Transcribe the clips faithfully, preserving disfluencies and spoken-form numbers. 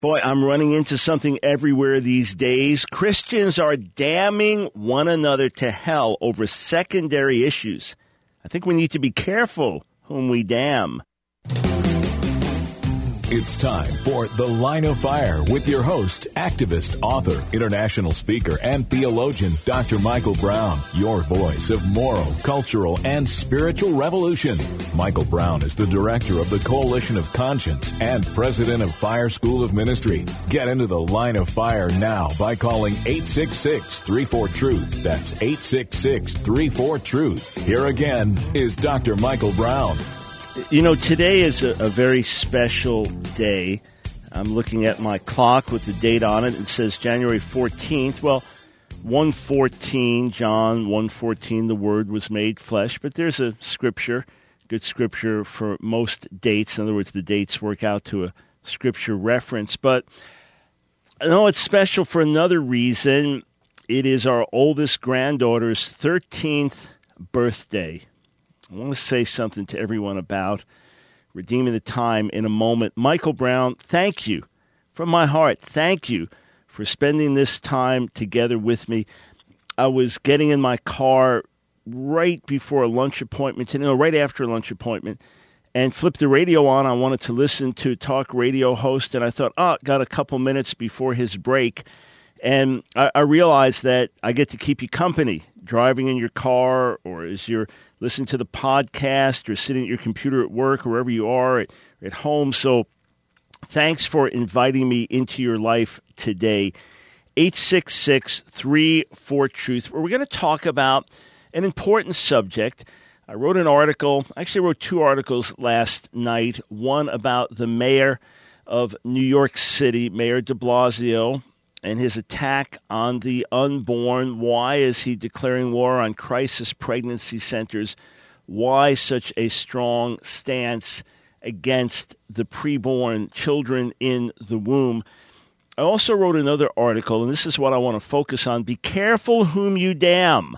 Boy, I'm running into something everywhere these days. Christians are damning one another to hell over secondary issues. I think we need to be careful whom we damn. It's time for The Line of Fire with your host, activist, author, international speaker, and theologian, Doctor Michael Brown, your voice of moral, cultural, and spiritual revolution. Michael Brown is the director of the Coalition of Conscience and president of Fire School of Ministry. Get into The Line of Fire now by calling eight six six, three four, truth. That's eight six six, three four, truth. Here again is Doctor Michael Brown. You know, today is a, a very special day. I'm looking at my clock with the date on it. It says January fourteenth. Well, one fourteen, John one fourteen, the Word was made flesh. But there's a scripture, good scripture for most dates. In other words, the dates work out to a scripture reference. But I know it's special for another reason. It is our oldest granddaughter's thirteenth birthday. I want to say something to everyone about redeeming the time in a moment. Michael Brown, thank you from my heart. Thank you for spending this time together with me. I was getting in my car right before a lunch appointment, you know, right after a lunch appointment, and flipped the radio on. I wanted to listen to a talk radio host, and I thought, oh, got a couple minutes before his break. And I, I realized that I get to keep you company driving in your car, or as you're listening to the podcast, or sitting at your computer at work, or wherever you are at, at home. So thanks for inviting me into your life today. eight six six, three four, truth, where we're going to talk about an important subject. I wrote an article, actually wrote two articles last night, one about the mayor of New York City, Mayor de Blasio, and his attack on the unborn. Why is he declaring war on crisis pregnancy centers? Why such a strong stance against the preborn children in the womb? I also wrote another article, and this is what I want to focus on. Be careful whom you damn.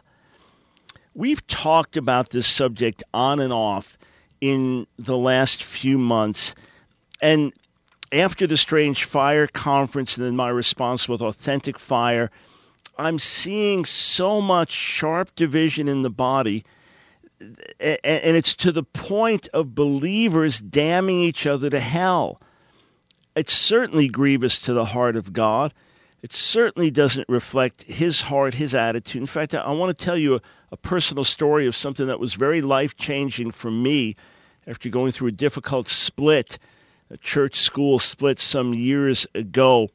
We've talked about this subject on and off in the last few months, and after the Strange Fire Conference and then my response with Authentic Fire, I'm seeing so much sharp division in the body, and it's to the point of believers damning each other to hell. It's certainly grievous to the heart of God. It certainly doesn't reflect his heart, his attitude. In fact, I want to tell you a, a personal story of something that was very life-changing for me after going through a difficult split, a church school split some years ago.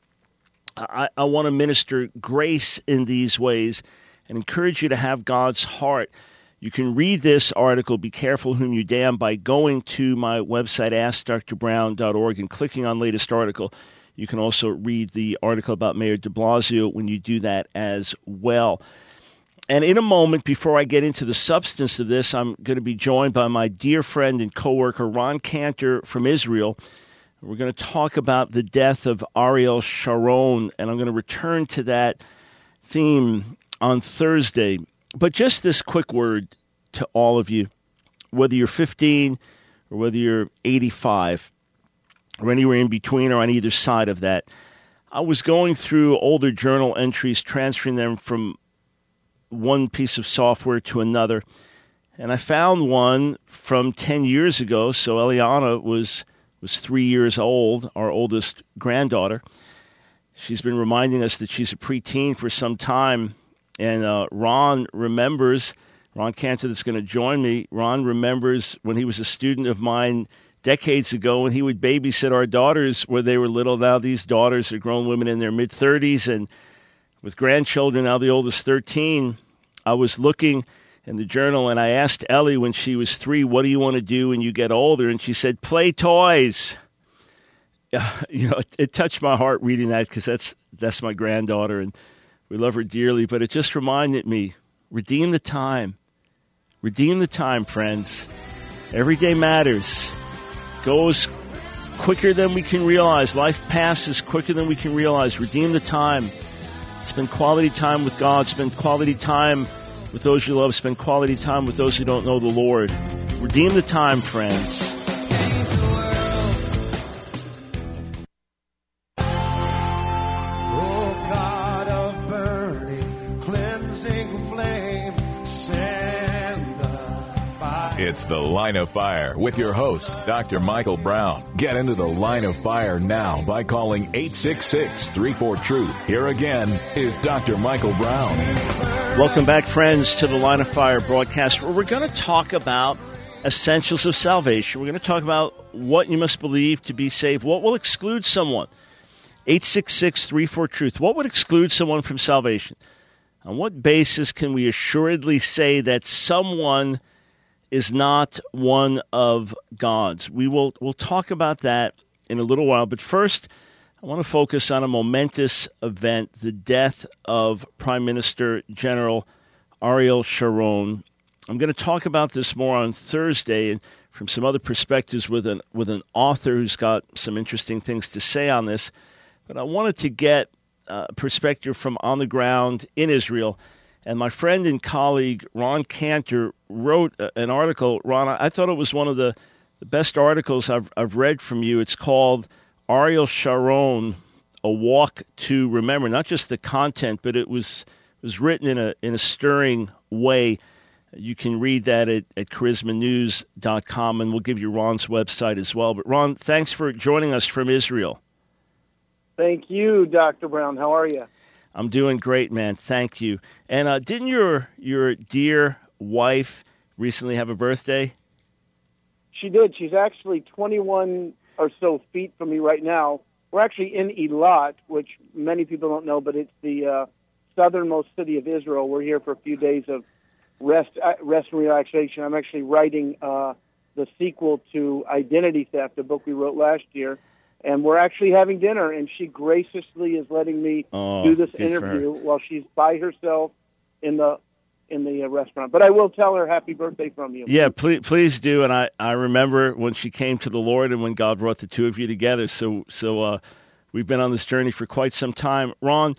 I, I want to minister grace in these ways and encourage you to have God's heart. You can read this article, Be Careful Whom You Damn, by going to my website, ask dr brown dot org, and clicking on latest article. You can also read the article about Mayor de Blasio when you do that as well. And in a moment, before I get into the substance of this, I'm going to be joined by my dear friend and coworker, Ron Cantor from Israel. We're going to talk about the death of Ariel Sharon, and I'm going to return to that theme on Thursday. But just this quick word to all of you, whether you're fifteen or whether you're eighty-five or anywhere in between or on either side of that. I was going through older journal entries, transferring them from one piece of software to another, and I found one from ten years ago. So Eliana was was three years old, our oldest granddaughter. She's been reminding us that she's a preteen for some time. And uh, Ron remembers, Ron Cantor that's going to join me, Ron remembers when he was a student of mine decades ago when he would babysit our daughters when they were little. Now these daughters are grown women in their mid-thirties and with grandchildren, now the oldest thirteen. I was looking in the journal and I asked Ellie when she was three, what do you want to do when you get older? And she said, play toys. Uh, you know, it, it touched my heart reading that because that's that's my granddaughter and we love her dearly, but it just reminded me, redeem the time. Redeem the time, friends. Every day matters. Goes quicker than we can realize. Life passes quicker than we can realize. Redeem the time. Spend quality time with God. Spend quality time with those you love. Spend quality time with those who don't know the Lord. Redeem the time, friends. It's The Line of Fire with your host, Doctor Michael Brown. Get into The Line of Fire now by calling eight six six, three four, truth. Here again is Doctor Michael Brown. Welcome back, friends, to the Line of Fire broadcast, where we're going to talk about essentials of salvation. We're going to talk about what you must believe to be saved. What will exclude someone? eight six six, three four, truth. What would exclude someone from salvation? On what basis can we assuredly say that someone is not one of God's? We will we'll talk about that in a little while. But first, I want to focus on a momentous event, the death of Prime Minister General Ariel Sharon. I'm going to talk about this more on Thursday and from some other perspectives with an with an author who's got some interesting things to say on this. But I wanted to get a perspective from on the ground in Israel. And my friend and colleague Ron Cantor wrote an article. Ron, I thought it was one of the, the best articles I've I've read from you. It's called Ariel Sharon, A Walk to Remember. Not just the content, but it was was written in a in a stirring way. You can read that at, at charisma news dot com, and we'll give you Ron's website as well. But Ron, thanks for joining us from Israel. Thank you, Doctor Brown. How are you? I'm doing great, man. Thank you. And uh, didn't your your dear wife recently have a birthday? She did. She's actually twenty-one or so feet from me right now. We're actually in Eilat, which many people don't know, but it's the uh, southernmost city of Israel. We're here for a few days of rest, uh, rest and relaxation. I'm actually writing uh, the sequel to Identity Theft, a book we wrote last year. And we're actually having dinner, and she graciously is letting me oh, do this interview while she's by herself in the in the uh, restaurant. But I will tell her happy birthday from you. Yeah, please, please do. And I, I remember when she came to the Lord and when God brought the two of you together. So so uh, we've been on this journey for quite some time. Ron,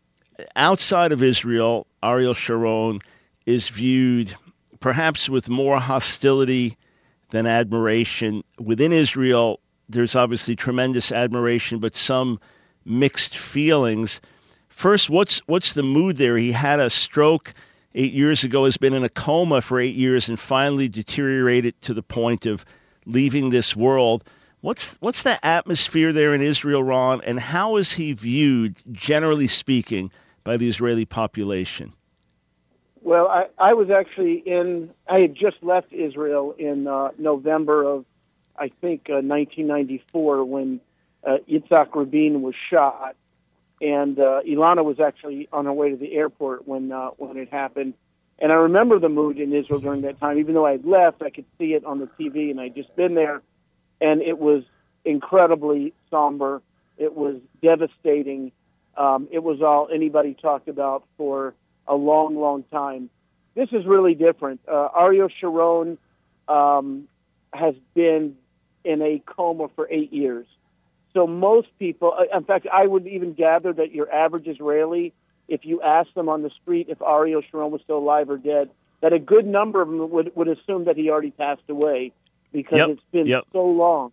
outside of Israel, Ariel Sharon is viewed perhaps with more hostility than admiration. Within Israel, there's obviously tremendous admiration, but some mixed feelings. First, what's what's the mood there? He had a stroke eight years ago, has been in a coma for eight years, and finally deteriorated to the point of leaving this world. What's what's the atmosphere there in Israel, Ron, and how is he viewed, generally speaking, by the Israeli population? Well, I, I was actually in, I had just left Israel in uh, November of, I think, uh, nineteen ninety-four, when uh, Yitzhak Rabin was shot. And uh, Ilana was actually on her way to the airport when uh, when it happened. And I remember the mood in Israel during that time. Even though I had left, I could see it on the T V, and I'd just been there. And it was incredibly somber. It was devastating. Um, it was all anybody talked about for a long, long time. This is really different. Uh, Ariel Sharon um, has been in a coma for eight years. So most people, in fact, I would even gather that your average Israeli, if you ask them on the street if Ariel Sharon was still alive or dead, that a good number of them would, would assume that he already passed away because yep, it's been yep. so long.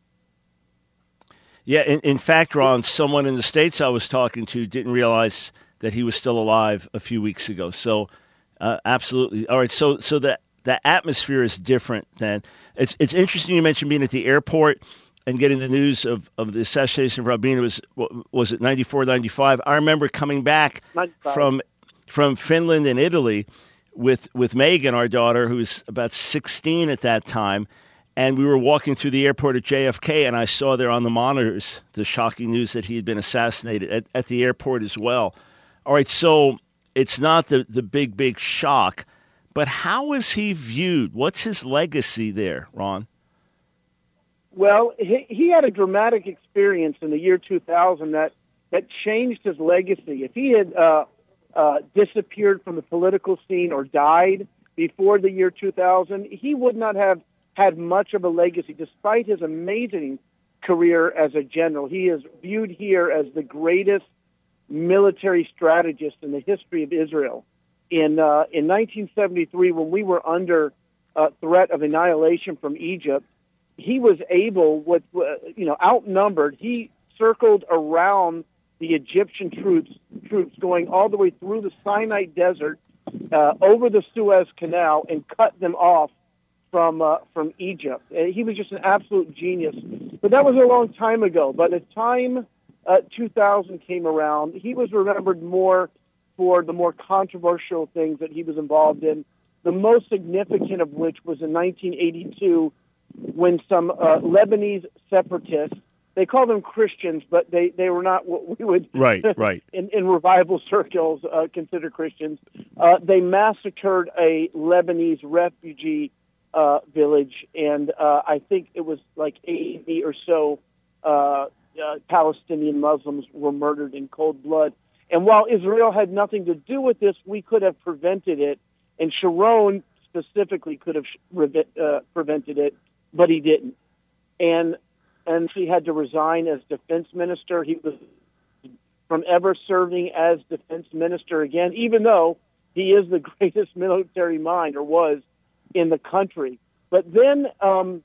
Yeah, in, in fact, Ron, someone in the States I was talking to didn't realize that he was still alive a few weeks ago. So uh, absolutely. All right, so so the, the atmosphere is different then. It's, it's interesting you mentioned being at the airport and getting the news of, of the assassination of Rabin. It was, was it ninety-four, ninety-five? I remember coming back ninety-five. from from Finland and Italy with, with Megan, our daughter, who was about sixteen at that time, and we were walking through the airport at J F K, and I saw there on the monitors the shocking news that he had been assassinated at, at the airport as well. All right, so it's not the, the big, big shock, but how is he viewed? What's his legacy there, Ron? Well, he, he had a dramatic experience in the year two thousand that, that changed his legacy. If he had uh, uh, disappeared from the political scene or died before the year two thousand, he would not have had much of a legacy, despite his amazing career as a general. He is viewed here as the greatest military strategist in the history of Israel. In uh, in nineteen seventy-three, when we were under uh, threat of annihilation from Egypt, he was able, with uh, you know, outnumbered. He circled around the Egyptian troops, troops going all the way through the Sinai Desert, uh, over the Suez Canal, and cut them off from uh, from Egypt. Uh, he was just an absolute genius. But that was a long time ago. By the time uh, two thousand came around, he was remembered more for the more controversial things that he was involved in, the most significant of which was in nineteen eighty-two when some uh, Lebanese separatists, they call them Christians, but they, they were not what we would, right, right. in, in revival circles, uh, consider Christians. Uh, they massacred a Lebanese refugee uh, village, and uh, I think it was like eighty or so uh, uh, Palestinian Muslims were murdered in cold blood. And while Israel had nothing to do with this, we could have prevented it, and Sharon specifically could have uh, prevented it, but he didn't. And and he had to resign as defense minister. He was from ever serving as defense minister again, even though he is the greatest military mind, or was, in the country. But then um,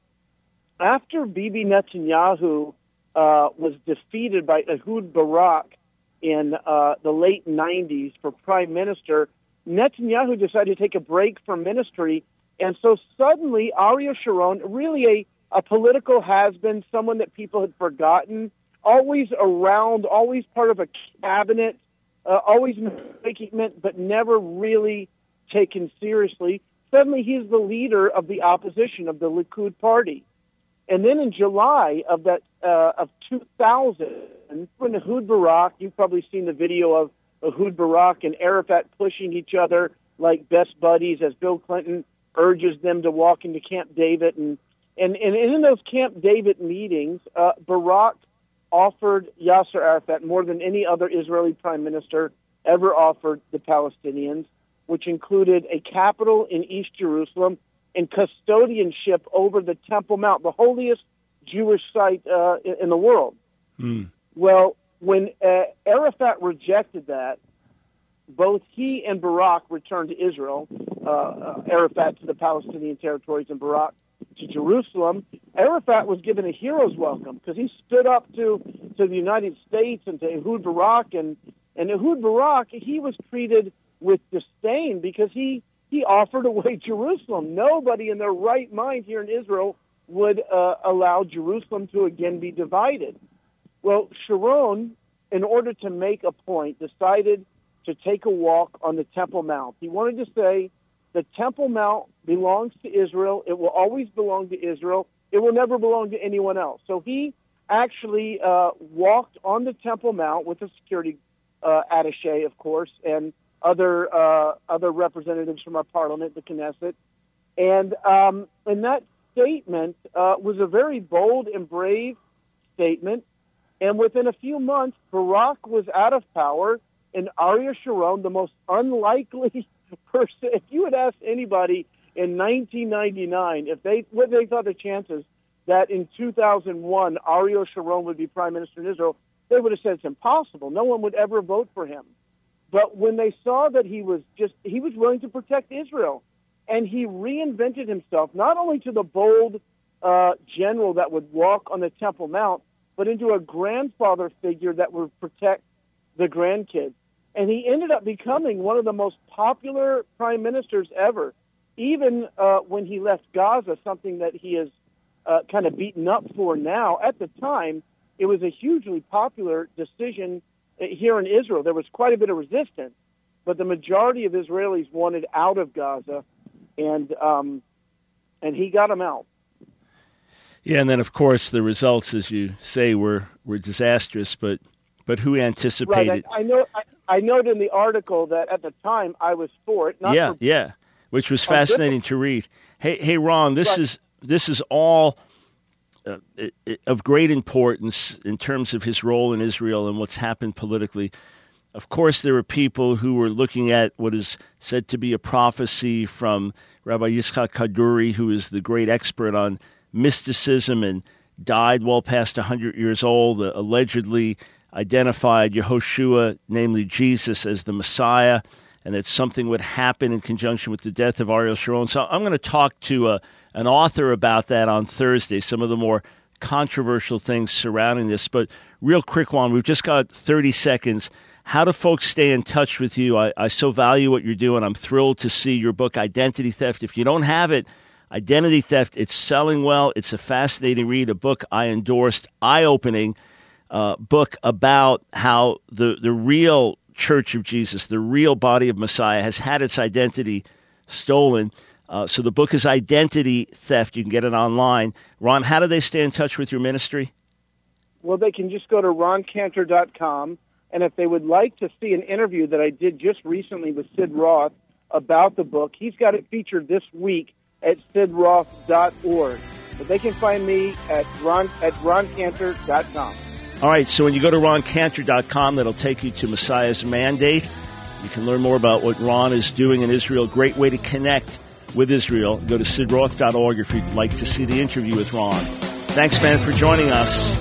after Bibi Netanyahu uh, was defeated by Ehud Barak in uh, the late nineties for prime minister, Netanyahu decided to take a break from ministry, and so suddenly Ariel Sharon, really a, a political has-been, someone that people had forgotten, always around, always part of a cabinet, uh, always making it, but never really taken seriously. Suddenly he's the leader of the opposition, of the Likud party. And then in July of that uh, of two thousand, when Ehud Barak, you've probably seen the video of Ehud Barak and Arafat pushing each other like best buddies as Bill Clinton urges them to walk into Camp David. And, and, and in those Camp David meetings, uh, Barak offered Yasser Arafat more than any other Israeli prime minister ever offered the Palestinians, which included a capital in East Jerusalem and custodianship over the Temple Mount, the holiest Jewish site uh, in, in the world. Mm. Well, when uh, Arafat rejected that, both he and Barak returned to Israel, uh, uh, Arafat to the Palestinian territories and Barak to Jerusalem. Arafat was given a hero's welcome because he stood up to, to the United States and to Ehud Barak. And, and Ehud Barak, he was treated with disdain because he, he offered away Jerusalem. Nobody in their right mind here in Israel would uh, allow Jerusalem to again be divided. Well, Sharon, in order to make a point, decided to take a walk on the Temple Mount. He wanted to say the Temple Mount belongs to Israel. It will always belong to Israel. It will never belong to anyone else. So he actually uh, walked on the Temple Mount with a security uh, attaché, of course, and other uh, other representatives from our parliament, the Knesset. And, um, and that statement uh, was a very bold and brave statement. And within a few months, Barak was out of power, and Ariel Sharon, the most unlikely person, if you had asked anybody in nineteen ninety-nine if they what they thought the chances that in two thousand one Ariel Sharon would be prime minister in Israel, they would have said it's impossible. No one would ever vote for him. But when they saw that he was just he was willing to protect Israel, and he reinvented himself not only to the bold uh, general that would walk on the Temple Mount, but into a grandfather figure that would protect the grandkids. And he ended up becoming one of the most popular prime ministers ever, even uh, when he left Gaza, something that he is uh, kind of beaten up for now. At the time, it was a hugely popular decision here in Israel. There was quite a bit of resistance, but the majority of Israelis wanted out of Gaza, and um, and he got them out. Yeah, and then, of course, the results, as you say, were, were disastrous, but but who anticipated... Right, I, I know... I, I noted in the article that at the time I was for it. Not yeah, for, yeah, which was fascinating to read. Hey, hey, Ron, this right. is this is all uh, of great importance in terms of his role in Israel and what's happened politically. Of course, there were people who were looking at what is said to be a prophecy from Rabbi Yitzchak Kaduri, who is the great expert on mysticism and died well past one hundred years old, uh, allegedly identified Yehoshua, namely Jesus, as the Messiah, and that something would happen in conjunction with the death of Ariel Sharon. So I'm going to talk to uh, an author about that on Thursday, some of the more controversial things surrounding this. But real quick one, we've just got thirty seconds. How do folks stay in touch with you? I, I so value what you're doing. I'm thrilled to see your book, Identity Theft. If you don't have it, Identity Theft. It's selling well. It's a fascinating read, a book I endorsed, eye-opening uh, book about how the, the real Church of Jesus, the real body of Messiah, has had its identity stolen. Uh, so the book is Identity Theft. You can get it online. Ron, how do they stay in touch with your ministry? Well, they can just go to ron cantor dot com, and if they would like to see an interview that I did just recently with Sid Roth about the book, he's got it featured this week at sid roth dot org. But they can find me at ron at ron cantor dot com. All right, so when you go to ron cantor dot com, that'll take you to Messiah's Mandate. You can learn more about what Ron is doing in Israel. Great way to connect with Israel. Go to sid roth dot org if you'd like to see the interview with Ron. Thanks, man, for joining us.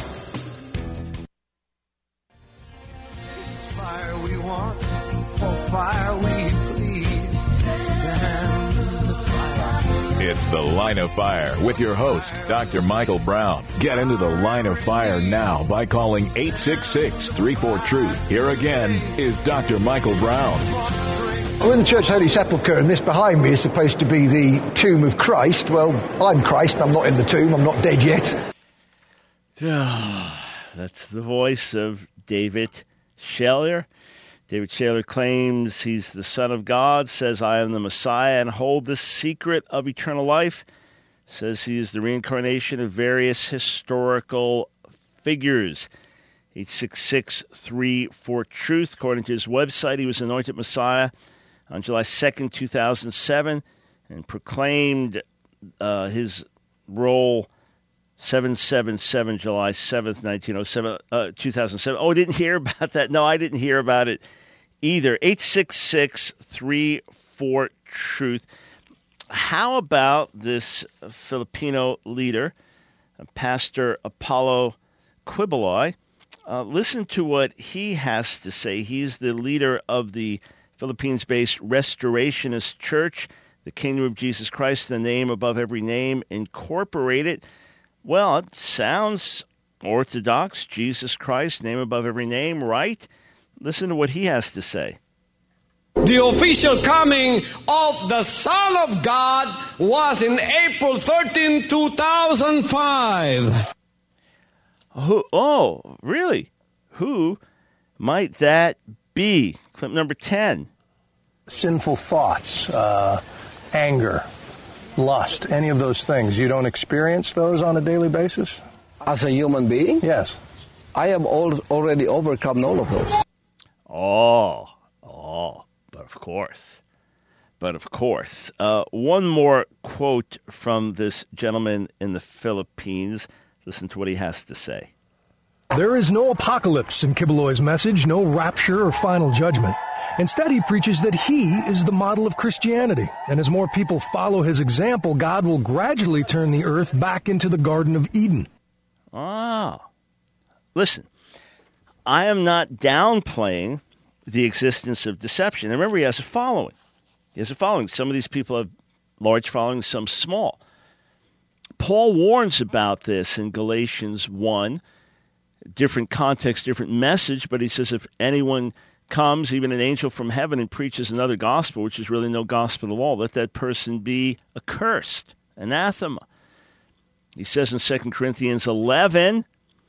Fire we want, for fire we bleed. Stand in the fire. It's The Line of Fire with your host, Doctor Michael Brown. Get into The Line of Fire now by calling eight six six, three four, truth. Here again is Doctor Michael Brown. We're in the Church Holy Sepulchre, and this behind me is supposed to be the tomb of Christ. Well, I'm Christ, I'm not in the tomb, I'm not dead yet. That's the voice of David Shayler. David Shayler claims he's the Son of God, says, I am the Messiah, and hold the secret of eternal life. Says he is the reincarnation of various historical figures. eight six six, three four, truth. According to his website, he was anointed Messiah on July second, two thousand seven, and proclaimed uh, his role seven seven seven, July seventh, nineteen oh seven, uh, two thousand seven. Oh, I didn't hear about that. No, I didn't hear about it either. eight six six, three four, truth. How about this Filipino leader, Pastor Apollo Quiboloy? Uh, listen to what he has to say. He's the leader of the Philippines-based Restorationist Church, the Kingdom of Jesus Christ, the name above every name, Incorporated. Well, it sounds orthodox. Jesus Christ, name above every name, right? Listen to what he has to say. The official coming of the Son of God was in April thirteenth, two thousand five. Who? Oh, really? Who might that be? Clip number ten. Sinful thoughts, uh, anger, lust, any of those things. You don't experience those on a daily basis? As a human being? Yes. I have al- already overcome all of those. Oh, oh, but of course. But of course. Uh, one more quote from this gentleman in the Philippines. Listen to what he has to say. There is no apocalypse in Quiboloy's message, no rapture or final judgment. Instead, he preaches that he is the model of Christianity, and as more people follow his example, God will gradually turn the earth back into the Garden of Eden. Ah. Listen, I am not downplaying the existence of deception. And remember, he has a following. He has a following. Some of these people have large followings, some small. Paul warns about this in Galatians one. Different context, different message, but he says if anyone comes, even an angel from heaven, and preaches another gospel, which is really no gospel at all, let that person be accursed, anathema. He says in Second Corinthians eleven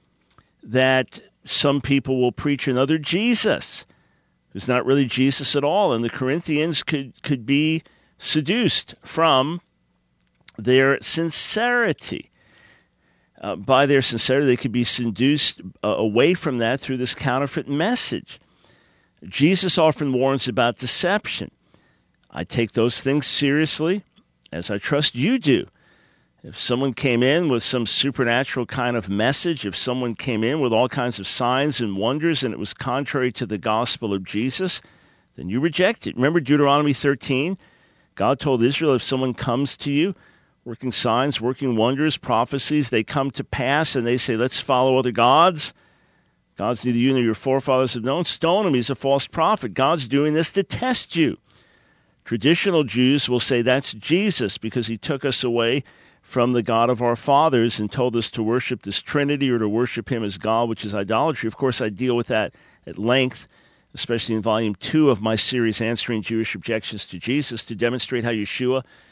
that some people will preach another Jesus, who's not really Jesus at all, and the Corinthians could, could be seduced from their sincerity. Uh, by their sincerity, they could be seduced uh, away from that through this counterfeit message. Jesus often warns about deception. I take those things seriously, as I trust you do. If someone came in with some supernatural kind of message, if someone came in with all kinds of signs and wonders and it was contrary to the gospel of Jesus, then you reject it. Remember Deuteronomy thirteen? God told Israel, if someone comes to you, working signs, working wonders, prophecies, they come to pass, and they say, let's follow other gods. Gods neither you nor your forefathers have known. Stone him, he's a false prophet. God's doing this to test you. Traditional Jews will say that's Jesus because he took us away from the God of our fathers and told us to worship this Trinity or to worship him as God, which is idolatry. Of course, I deal with that at length, especially in volume two of my series, Answering Jewish Objections to Jesus, to demonstrate how Yeshua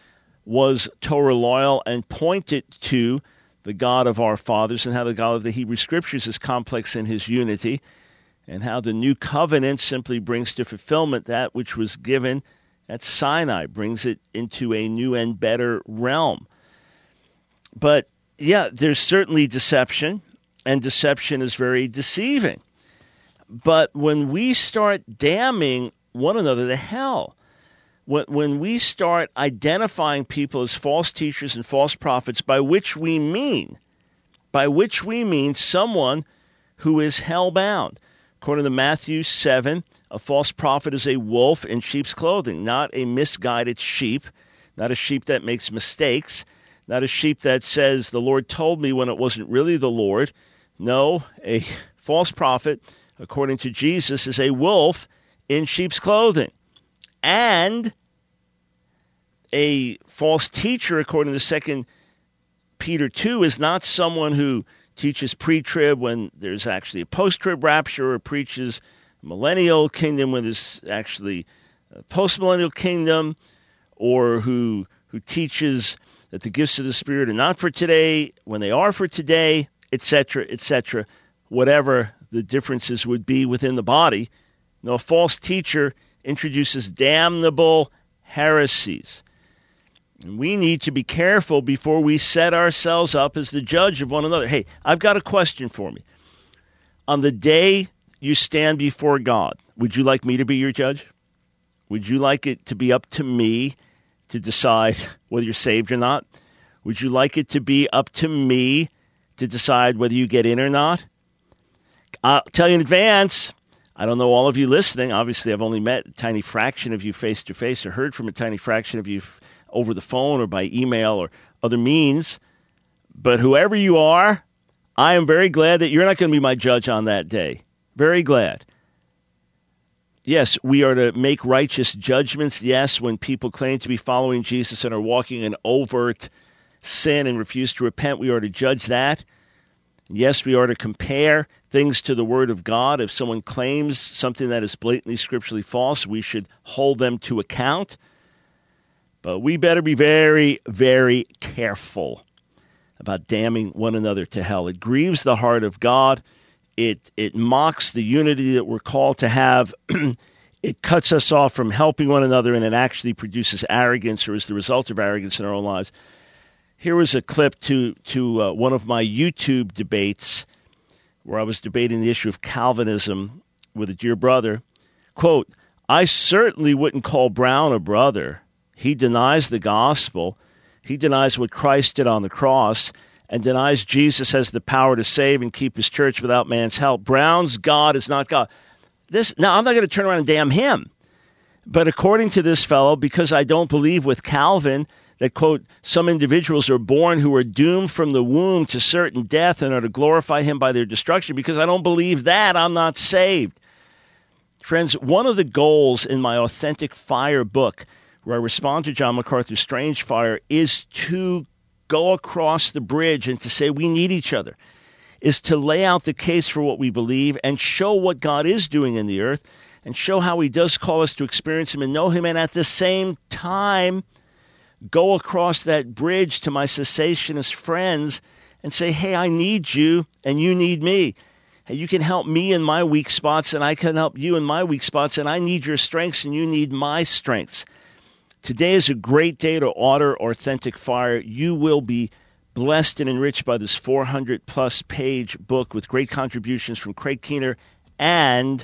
was Torah loyal and pointed to the God of our fathers and how the God of the Hebrew Scriptures is complex in his unity, and how the new covenant simply brings to fulfillment that which was given at Sinai, brings it into a new and better realm. But yeah, there's certainly deception, and deception is very deceiving. But when we start damning one another to hell, when, when we start identifying people as false teachers and false prophets, by which we mean, by which we mean someone who is hell-bound. According to Matthew seven, a false prophet is a wolf in sheep's clothing, not a misguided sheep, not a sheep that makes mistakes, not a sheep that says, the Lord told me when it wasn't really the Lord. No, a false prophet, according to Jesus, is a wolf in sheep's clothing. And a false teacher, according to Second Peter two, is not someone who teaches pre-trib when there's actually a post-trib rapture, or preaches millennial kingdom when there's actually a post-millennial kingdom, or who who teaches that the gifts of the Spirit are not for today when they are for today, et cetera, et cetera, whatever the differences would be within the body. No, a false teacher introduces damnable heresies. And we need to be careful before we set ourselves up as the judge of one another. Hey, I've got a question for me. On the day you stand before God, would you like me to be your judge? Would you like it to be up to me to decide whether you're saved or not? Would you like it to be up to me to decide whether you get in or not? I'll tell you in advance, I don't know all of you listening. Obviously, I've only met a tiny fraction of you face-to-face, or heard from a tiny fraction of you f- over the phone or by email or other means. But whoever you are, I am very glad that you're not going to be my judge on that day. Very glad. Yes, we are to make righteous judgments. Yes, when people claim to be following Jesus and are walking in overt sin and refuse to repent, we are to judge that. Yes, we are to compare things to the Word of God. If someone claims something that is blatantly scripturally false, we should hold them to account. But we better be very, very careful about damning one another to hell. It grieves the heart of God. It it mocks the unity that we're called to have. It cuts us off from helping one another, and it actually produces arrogance, or is the result of arrogance in our own lives. Here was a clip to, to uh, one of my YouTube debates where I was debating the issue of Calvinism with a dear brother. Quote, I certainly wouldn't call Brown a brother. He denies the gospel. He denies what Christ did on the cross, and denies Jesus has the power to save and keep his church without man's help. Brown's God is not God. This now, I'm not going to turn around and damn him. But according to this fellow, because I don't believe with Calvin that, quote, some individuals are born who are doomed from the womb to certain death and are to glorify him by their destruction, because I don't believe that, I'm not saved. Friends, one of the goals in my Authentic Fire book, where I respond to John MacArthur's Strange Fire, is to go across the bridge and to say we need each other, is to lay out the case for what we believe and show what God is doing in the earth, and show how he does call us to experience him and know him, and at the same time go across that bridge to my cessationist friends and say, hey, I need you and you need me. Hey, you can help me in my weak spots and I can help you in my weak spots, and I need your strengths and you need my strengths. Today is a great day to order Authentic Fire. You will be blessed and enriched by this four hundred plus page book with great contributions from Craig Keener and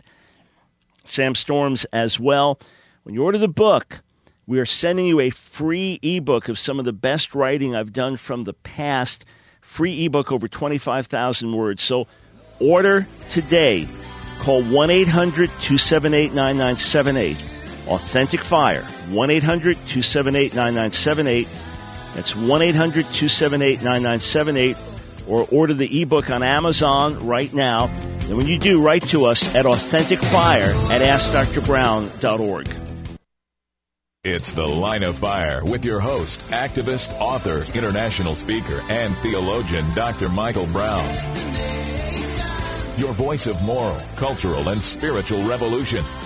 Sam Storms as well. When you order the book, we are sending you a free ebook of some of the best writing I've done from the past. Free ebook over twenty-five thousand words. So order today. Call one eight hundred two seven eight nine nine seven eight. Authentic Fire. one eight hundred two seven eight nine nine seven eight. That's one eight hundred two seven eight nine nine seven eight. Or order the ebook on Amazon right now. And when you do, write to us at Authentic Fire at ask dr brown dot org. It's The Line of Fire with your host, activist, author, international speaker, and theologian, Doctor Michael Brown. Your voice of moral, cultural, and spiritual revolution.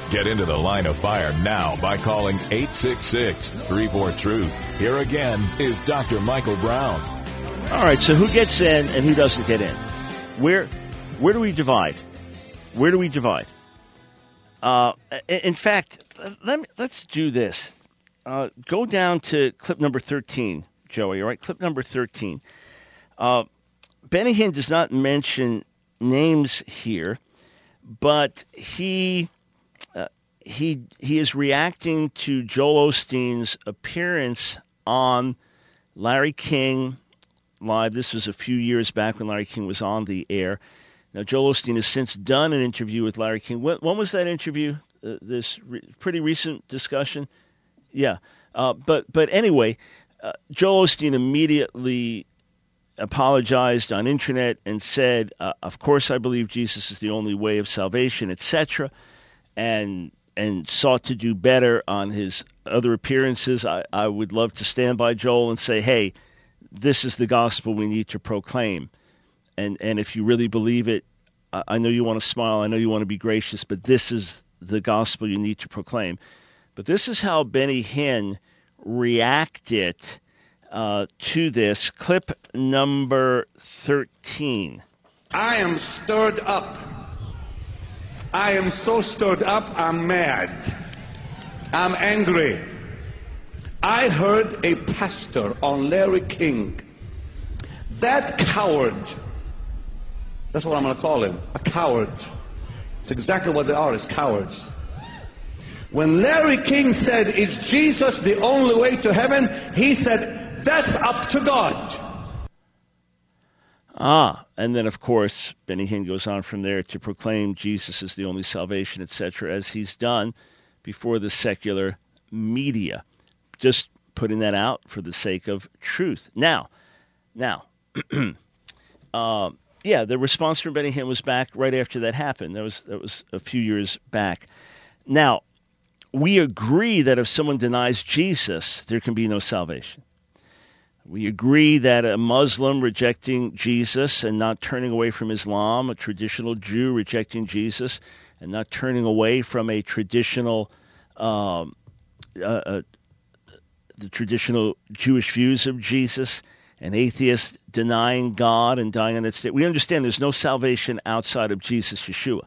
Get into the line of fire now by calling eight six six, three four, truth. Here again is Doctor Michael Brown. All right, so who gets in and who doesn't get in? Where where do we divide? Where do we divide? Uh, in fact, let me, let's do this. Uh, go down to clip number thirteen, Joey, all right? Clip number thirteen. Uh, Benny Hinn does not mention names here, but he... He he is reacting to Joel Osteen's appearance on Larry King Live. This was a few years back when Larry King was on the air. Now, Joel Osteen has since done an interview with Larry King. When, when was that interview? Uh, this re- pretty recent discussion? Yeah. Uh, but, but anyway, uh, Joel Osteen immediately apologized on internet and said, uh, of course I believe Jesus is the only way of salvation, et cetera, and and sought to do better on his other appearances. I, I would love to stand by Joel and say, hey, this is the gospel we need to proclaim. And and if you really believe it, I, I know you want to smile, I know you want to be gracious, but this is the gospel you need to proclaim. But this is how Benny Hinn reacted uh, to this. Clip number thirteen. I am stirred up. I am so stirred up, I'm mad. I'm angry. I heard a pastor on Larry King. That coward, that's what I'm going to call him, a coward. It's exactly what they are, is cowards. When Larry King said, is Jesus the only way to heaven? He said, that's up to God. Ah, and then, of course, Benny Hinn goes on from there to proclaim Jesus is the only salvation, et cetera, as he's done before the secular media. Just putting that out for the sake of truth. Now, now, uh, yeah, the response from Benny Hinn was back right after that happened. That was that was a few years back. Now, we agree that if someone denies Jesus, there can be no salvation. We agree that a Muslim rejecting Jesus and not turning away from Islam, a traditional Jew rejecting Jesus and not turning away from a traditional, um, uh, uh, the traditional Jewish views of Jesus, an atheist denying God and dying on that state. We understand there's no salvation outside of Jesus, Yeshua.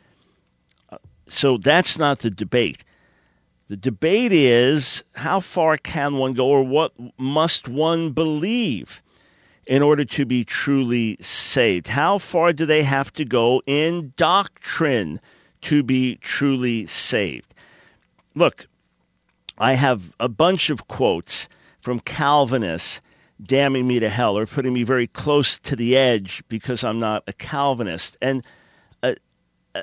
Uh, so that's not the debate. The debate is, how far can one go, or what must one believe in order to be truly saved? How far do they have to go in doctrine to be truly saved? Look, I have a bunch of quotes from Calvinists damning me to hell or putting me very close to the edge because I'm not a Calvinist. And uh, uh,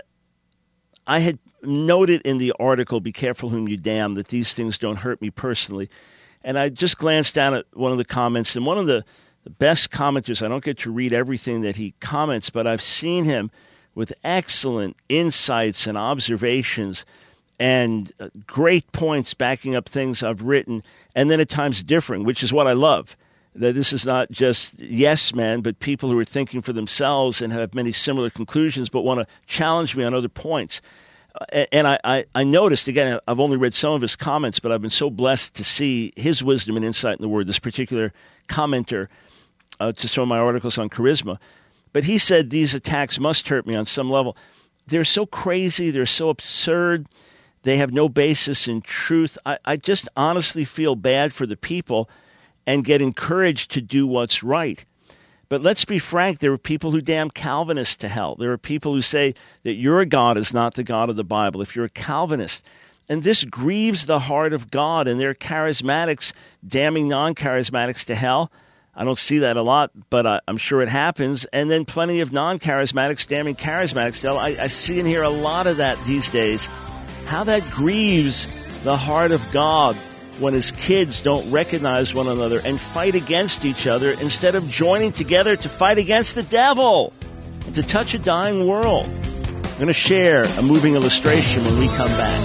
I had noted in the article, Be Careful Whom You Damn, that these things don't hurt me personally. And I just glanced down at one of the comments, and one of the, the best commenters, I don't get to read everything that he comments, but I've seen him with excellent insights and observations and uh, great points backing up things I've written, and then at times differing, which is what I love. That this is not just yes men, but people who are thinking for themselves and have many similar conclusions, but want to challenge me on other points. And I, I, I noticed, again, I've only read some of his comments, but I've been so blessed to see his wisdom and insight in the Word, this particular commenter uh, to some of my articles on charisma. But he said these attacks must hurt me on some level. They're so crazy. They're so absurd. They have no basis in truth. I, I just honestly feel bad for the people and get encouraged to do what's right. But let's be frank, there are people who damn Calvinists to hell. There are people who say that your God is not the God of the Bible if you're a Calvinist. And this grieves the heart of God, and there are charismatics damning non-charismatics to hell. I don't see that a lot, but I, I'm sure it happens. And then plenty of non-charismatics damning charismatics to hell. I, I see and hear a lot of that these days. How that grieves the heart of God when his kids don't recognize one another and fight against each other instead of joining together to fight against the devil and to touch a dying world. I'm going to share a moving illustration when we come back.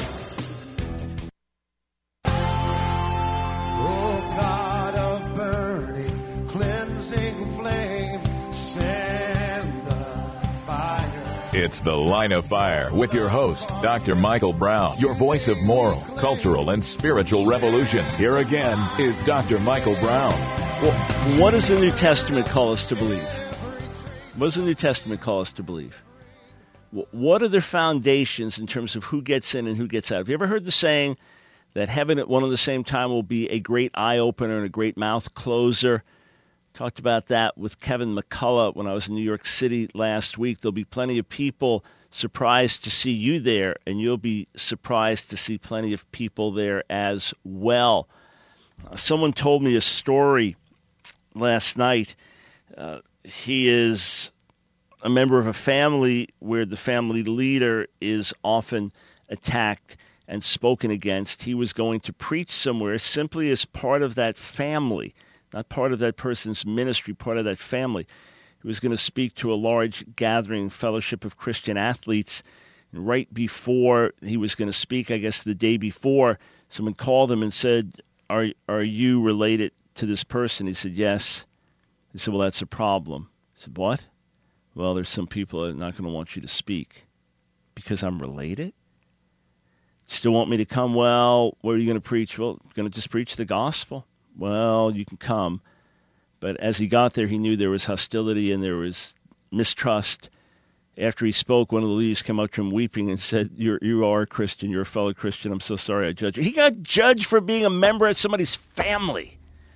Oh, God of burning, cleansing flame, send the fire. It's The Line of Fire with your host, Doctor Michael Brown, your voice of moral, cultural, and spiritual revolution. Here again is Doctor Michael Brown. Well, what does the New Testament call us to believe? What does the New Testament call us to believe? What are their foundations in terms of who gets in and who gets out? Have you ever heard the saying that heaven at one and the same time will be a great eye-opener and a great mouth-closer? Talked about that with Kevin McCullough when I was in New York City last week. There'll be plenty of people surprised to see you there, and you'll be surprised to see plenty of people there as well. Uh, someone told me a story last night. Uh, he is a member of a family where the family leader is often attacked and spoken against. He was going to preach somewhere simply as part of that family, not part of that person's ministry, part of that family. He was going to speak to a large gathering, fellowship of Christian athletes. And right before he was going to speak, I guess the day before, someone called him and said, are, are you related to this person? He said, yes. He said, well, that's a problem. He said, what? Well, there's some people that are not going to want you to speak because I'm related. Still want me to come? Well, what are you going to preach? Well, I'm going to just preach the gospel. Well, you can come. But as he got there, he knew there was hostility and there was mistrust. After he spoke, one of the leaders came up to him weeping and said, You're, you are a Christian. You're a fellow Christian. I'm so sorry I judged you. He got judged for being a member of somebody's family.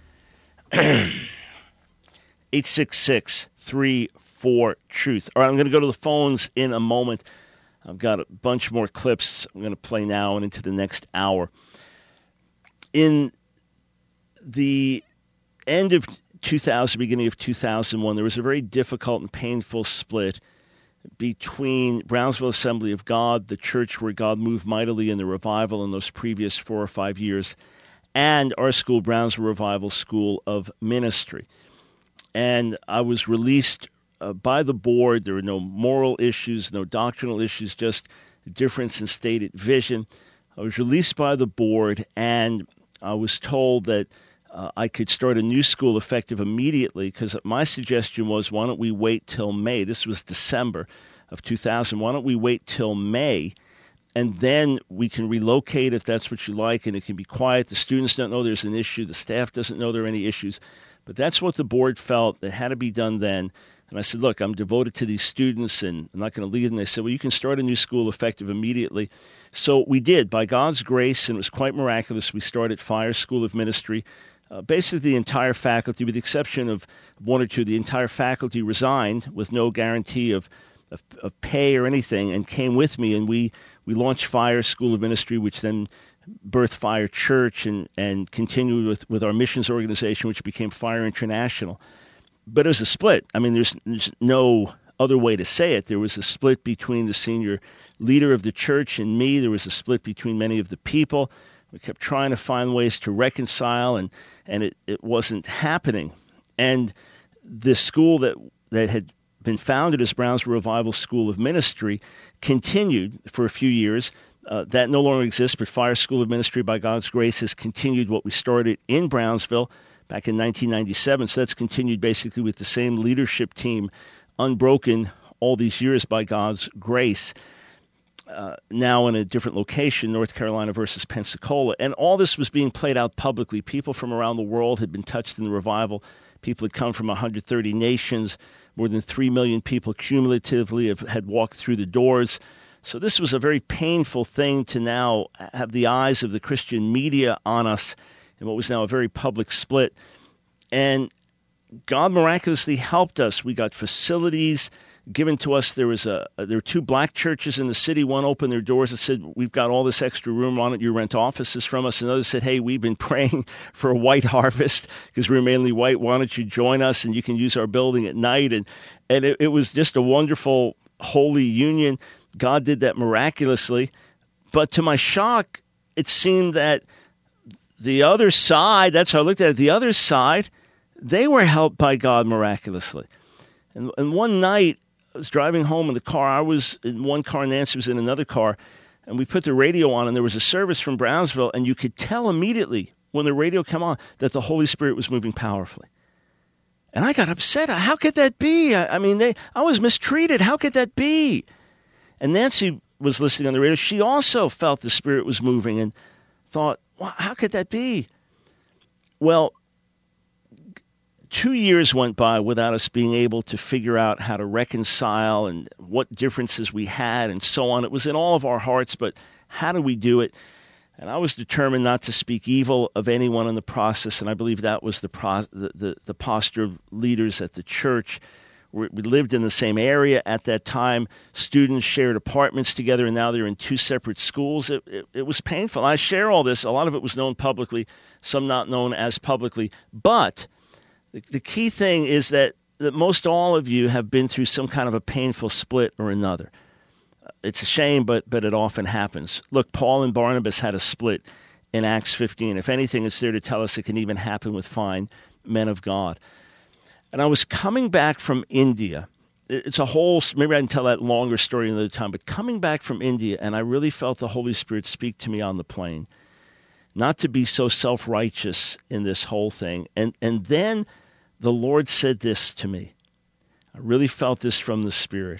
eight six six, three four, truth. All right, I'm going to go to the phones in a moment. I've got a bunch more clips I'm going to play now and into the next hour. In the end of two thousand, beginning of two thousand one, there was a very difficult and painful split between Brownsville Assembly of God, the church where God moved mightily in the revival in those previous four or five years, and our school, Brownsville Revival School of Ministry. And I was released uh, by the board. There were no moral issues, no doctrinal issues, just a difference in stated vision. I was released by the board, and I was told that uh, I could start a new school effective immediately, because my suggestion was, why don't we wait till May? This was December of two thousand. Why don't we wait till May, and then we can relocate if that's what you like, and it can be quiet. The students don't know there's an issue. The staff doesn't know there are any issues. But that's what the board felt that had to be done then. And I said, look, I'm devoted to these students, and I'm not going to leave them. They said, well, you can start a new school effective immediately. So we did, by God's grace, and it was quite miraculous. We started Fire School of Ministry. Uh, basically, the entire faculty, with the exception of one or two, the entire faculty resigned with no guarantee of, of, of pay or anything, and came with me. And we, we launched Fire School of Ministry, which then birthed Fire Church, and, and continued with, with our missions organization, which became Fire International. But it was a split. I mean, there's, there's no other way to say it. There was a split between the senior leader of the church and me. There was a split between many of the people. We kept trying to find ways to reconcile, and, and it, it wasn't happening. And the school that, that had been founded as Brownsville Revival School of Ministry continued for a few years. Uh, that no longer exists, but Fire School of Ministry, by God's grace, has continued what we started in Brownsville back in nineteen ninety-seven. So that's continued basically with the same leadership team, unbroken all these years by God's grace. Uh, now in a different location, North Carolina versus Pensacola. And all this was being played out publicly. People from around the world had been touched in the revival. People had come from one hundred thirty nations. More than three million people cumulatively have, had walked through the doors. So this was a very painful thing to now have the eyes of the Christian media on us in what was now a very public split. And God miraculously helped us. We got facilities given to us. There was a there were two black churches in the city. One opened their doors and said, we've got all this extra room on it. You rent offices from us. Another said, hey, we've been praying for a white harvest because we're mainly white. Why don't you join us, and you can use our building at night? And, and it, it was just a wonderful, holy union. God did that miraculously. But to my shock, it seemed that the other side, that's how I looked at it, the other side, they were helped by God miraculously. And, and one night, I was driving home in the car. I was in one car, and Nancy was in another car. And we put the radio on, and there was a service from Brownsville, and you could tell immediately when the radio came on that the Holy Spirit was moving powerfully. And I got upset. How could that be? I, I mean, they, I was mistreated. How could that be? And Nancy was listening on the radio. She also felt the Spirit was moving and thought, well, how could that be? Well, two years went by without us being able to figure out how to reconcile and what differences we had and so on. It was in all of our hearts, but how do we do it? And I was determined not to speak evil of anyone in the process, and I believe that was the pro- the, the, the posture of leaders at the church. We lived in the same area at that time. Students shared apartments together, and now they're in two separate schools. It, it, it was painful. I share all this. A lot of it was known publicly, some not known as publicly. But the, the key thing is that, that most all of you have been through some kind of a painful split or another. It's a shame, but but it often happens. Look, Paul and Barnabas had a split in Acts fifteen. If anything, it's there to tell us it can even happen with fine men of God. And I was coming back from India. It's a whole, maybe I can tell that longer story another time, but coming back from India, and I really felt the Holy Spirit speak to me on the plane, not to be so self-righteous in this whole thing. And, and then the Lord said this to me. I really felt this from the Spirit.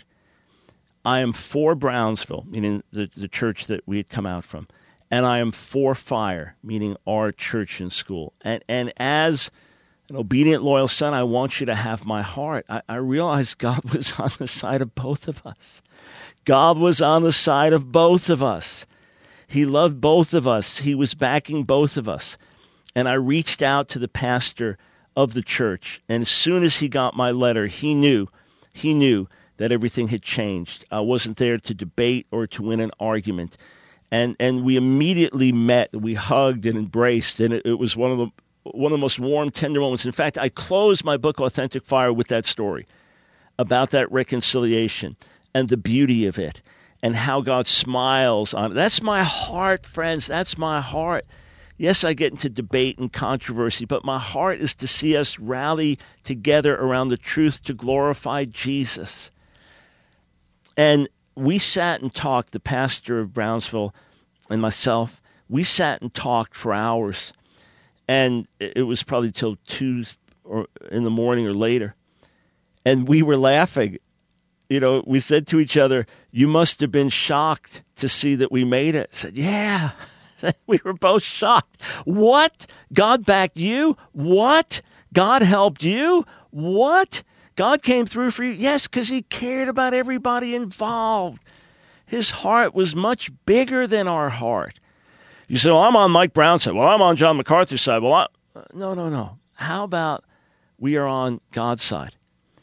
I am for Brownsville, meaning the, the church that we had come out from, and I am for Fire, meaning our church and school. And, and as an obedient, loyal son, I want you to have my heart. I, I realized God was on the side of both of us. God was on the side of both of us. He loved both of us. He was backing both of us. And I reached out to the pastor of the church. And as soon as he got my letter, he knew, he knew that everything had changed. I wasn't there to debate or to win an argument. And and we immediately met. We hugged and embraced. And it, it was one of the one of the most warm, tender moments. In fact, I closed my book, Authentic Fire, with that story about that reconciliation and the beauty of it and how God smiles on it. That's my heart, friends. That's my heart. Yes, I get into debate and controversy, but my heart is to see us rally together around the truth to glorify Jesus. And we sat and talked, the pastor of Brownsville and myself, we sat and talked for hours. And it was probably till two or in the morning or later. And we were laughing. You know, we said to each other, you must have been shocked to see that we made it. I said, yeah. We were both shocked. What? God backed you? What? God helped you? What? God came through for you? Yes, because he cared about everybody involved. His heart was much bigger than our heart. You say, well, I'm on Mike Brown's side. Well, I'm on John MacArthur's side. Well, I... no, no, no. How about we are on God's side?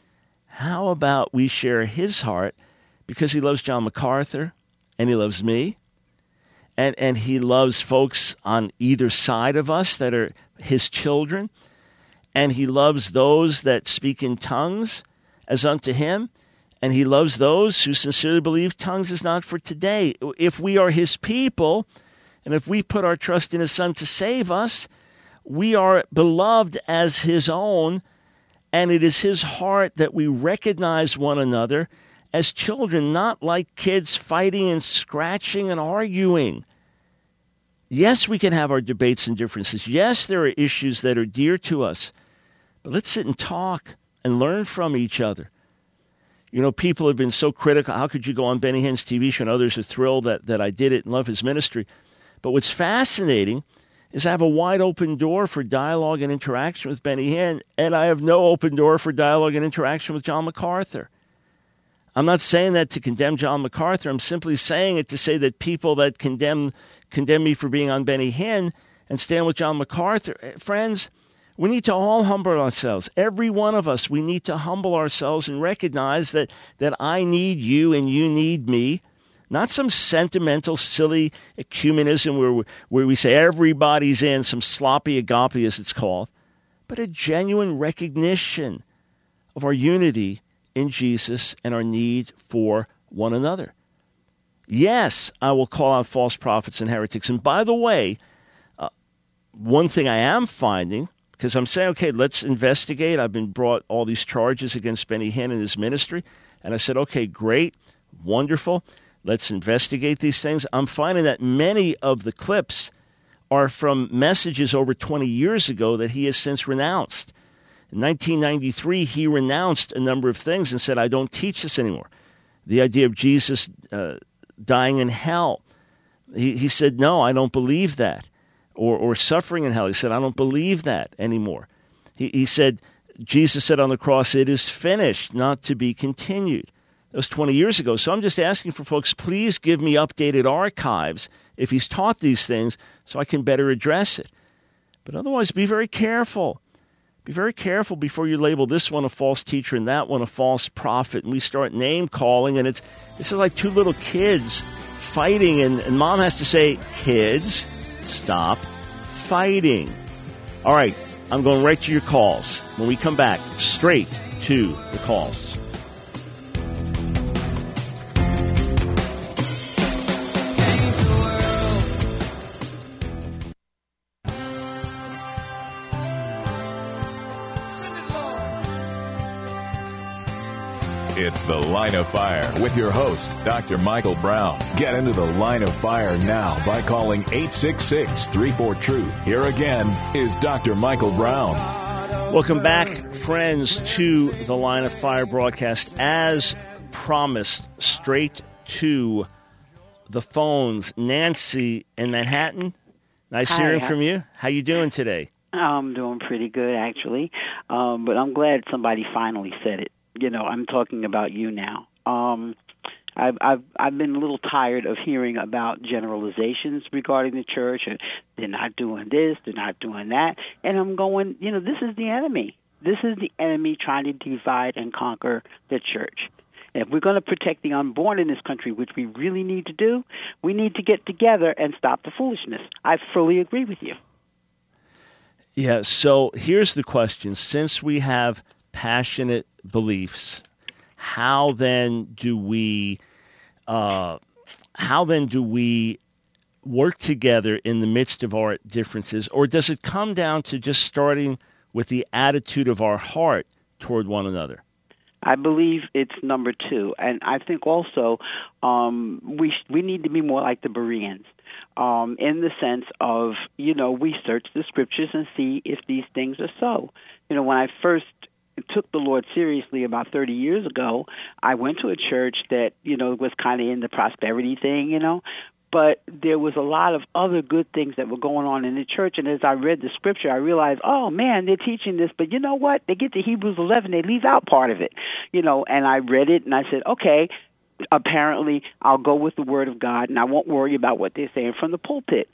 How about we share his heart because he loves John MacArthur and he loves me and, and he loves folks on either side of us that are his children, and he loves those that speak in tongues as unto him, and he loves those who sincerely believe tongues is not for today. If we are his people, and if we put our trust in his son to save us, we are beloved as his own, and it is his heart that we recognize one another as children, not like kids fighting and scratching and arguing. Yes, we can have our debates and differences. Yes, there are issues that are dear to us, but let's sit and talk and learn from each other. You know, people have been so critical. How could you go on Benny Hinn's T V show? And others are thrilled that, that I did it and love his ministry. But what's fascinating is I have a wide open door for dialogue and interaction with Benny Hinn, and I have no open door for dialogue and interaction with John MacArthur. I'm not saying that to condemn John MacArthur. I'm simply saying it to say that people that condemn condemn me for being on Benny Hinn and stand with John MacArthur, friends, we need to all humble ourselves. Every one of us, we need to humble ourselves and recognize that, that I need you and you need me. Not some sentimental, silly ecumenism where we, where we say everybody's in, some sloppy agape as it's called, but a genuine recognition of our unity in Jesus and our need for one another. Yes, I will call out false prophets and heretics. And by the way, uh, one thing I am finding, because I'm saying, okay, let's investigate. I've been brought all these charges against Benny Hinn and his ministry. And I said, okay, great, wonderful. Let's investigate these things. I'm finding that many of the clips are from messages over twenty years ago that he has since renounced. In nineteen ninety-three, he renounced a number of things and said, I don't teach this anymore. The idea of Jesus uh, dying in hell. He, he said, no, I don't believe that. Or, or suffering in hell. He said, I don't believe that anymore. He, he said, Jesus said on the cross, it is finished, not to be continued. That was twenty years ago. So I'm just asking for folks, please give me updated archives if he's taught these things so I can better address it. But otherwise, be very careful. Be very careful before you label this one a false teacher and that one a false prophet. And we start name calling, and it's this is like two little kids fighting, and, and mom has to say, kids, stop fighting. All right, I'm going right to your calls. When we come back, straight to the calls. It's The Line of Fire with your host, Doctor Michael Brown. Get into the Line of Fire now by calling eight six six, three four, truth. Here again is Doctor Michael Brown. Welcome back, friends, to the Line of Fire broadcast. As promised, straight to the phones. Nancy in Manhattan, nice Hi, hearing hi. from you. How you doing today? I'm doing pretty good, actually. Um, but I'm glad somebody finally said it. You know, I'm talking about you now. Um, I've, I've I've been a little tired of hearing about generalizations regarding the church, and they're not doing this, they're not doing that, and I'm going, you know, this is the enemy. This is the enemy trying to divide and conquer the church. And if we're going to protect the unborn in this country, which we really need to do, we need to get together and stop the foolishness. I fully agree with you. Yeah, so here's the question. Since we have passionate beliefs, how then do we uh, how then do we work together in the midst of our differences? Or does it come down to just starting with the attitude of our heart toward one another? I believe it's number two. And I think also um, we we need to be more like the Bereans. Um, in the sense of, you know, we search the scriptures and see if these things are so. You know, when I first took the Lord seriously about thirty years ago, I went to a church that, you know, was kind of in the prosperity thing, you know, but there was a lot of other good things that were going on in the church. And as I read the scripture, I realized, oh, man, they're teaching this, but you know what? They get to Hebrews eleven, they leave out part of it, you know, and I read it and I said, okay, apparently I'll go with the word of God and I won't worry about what they're saying from the pulpit.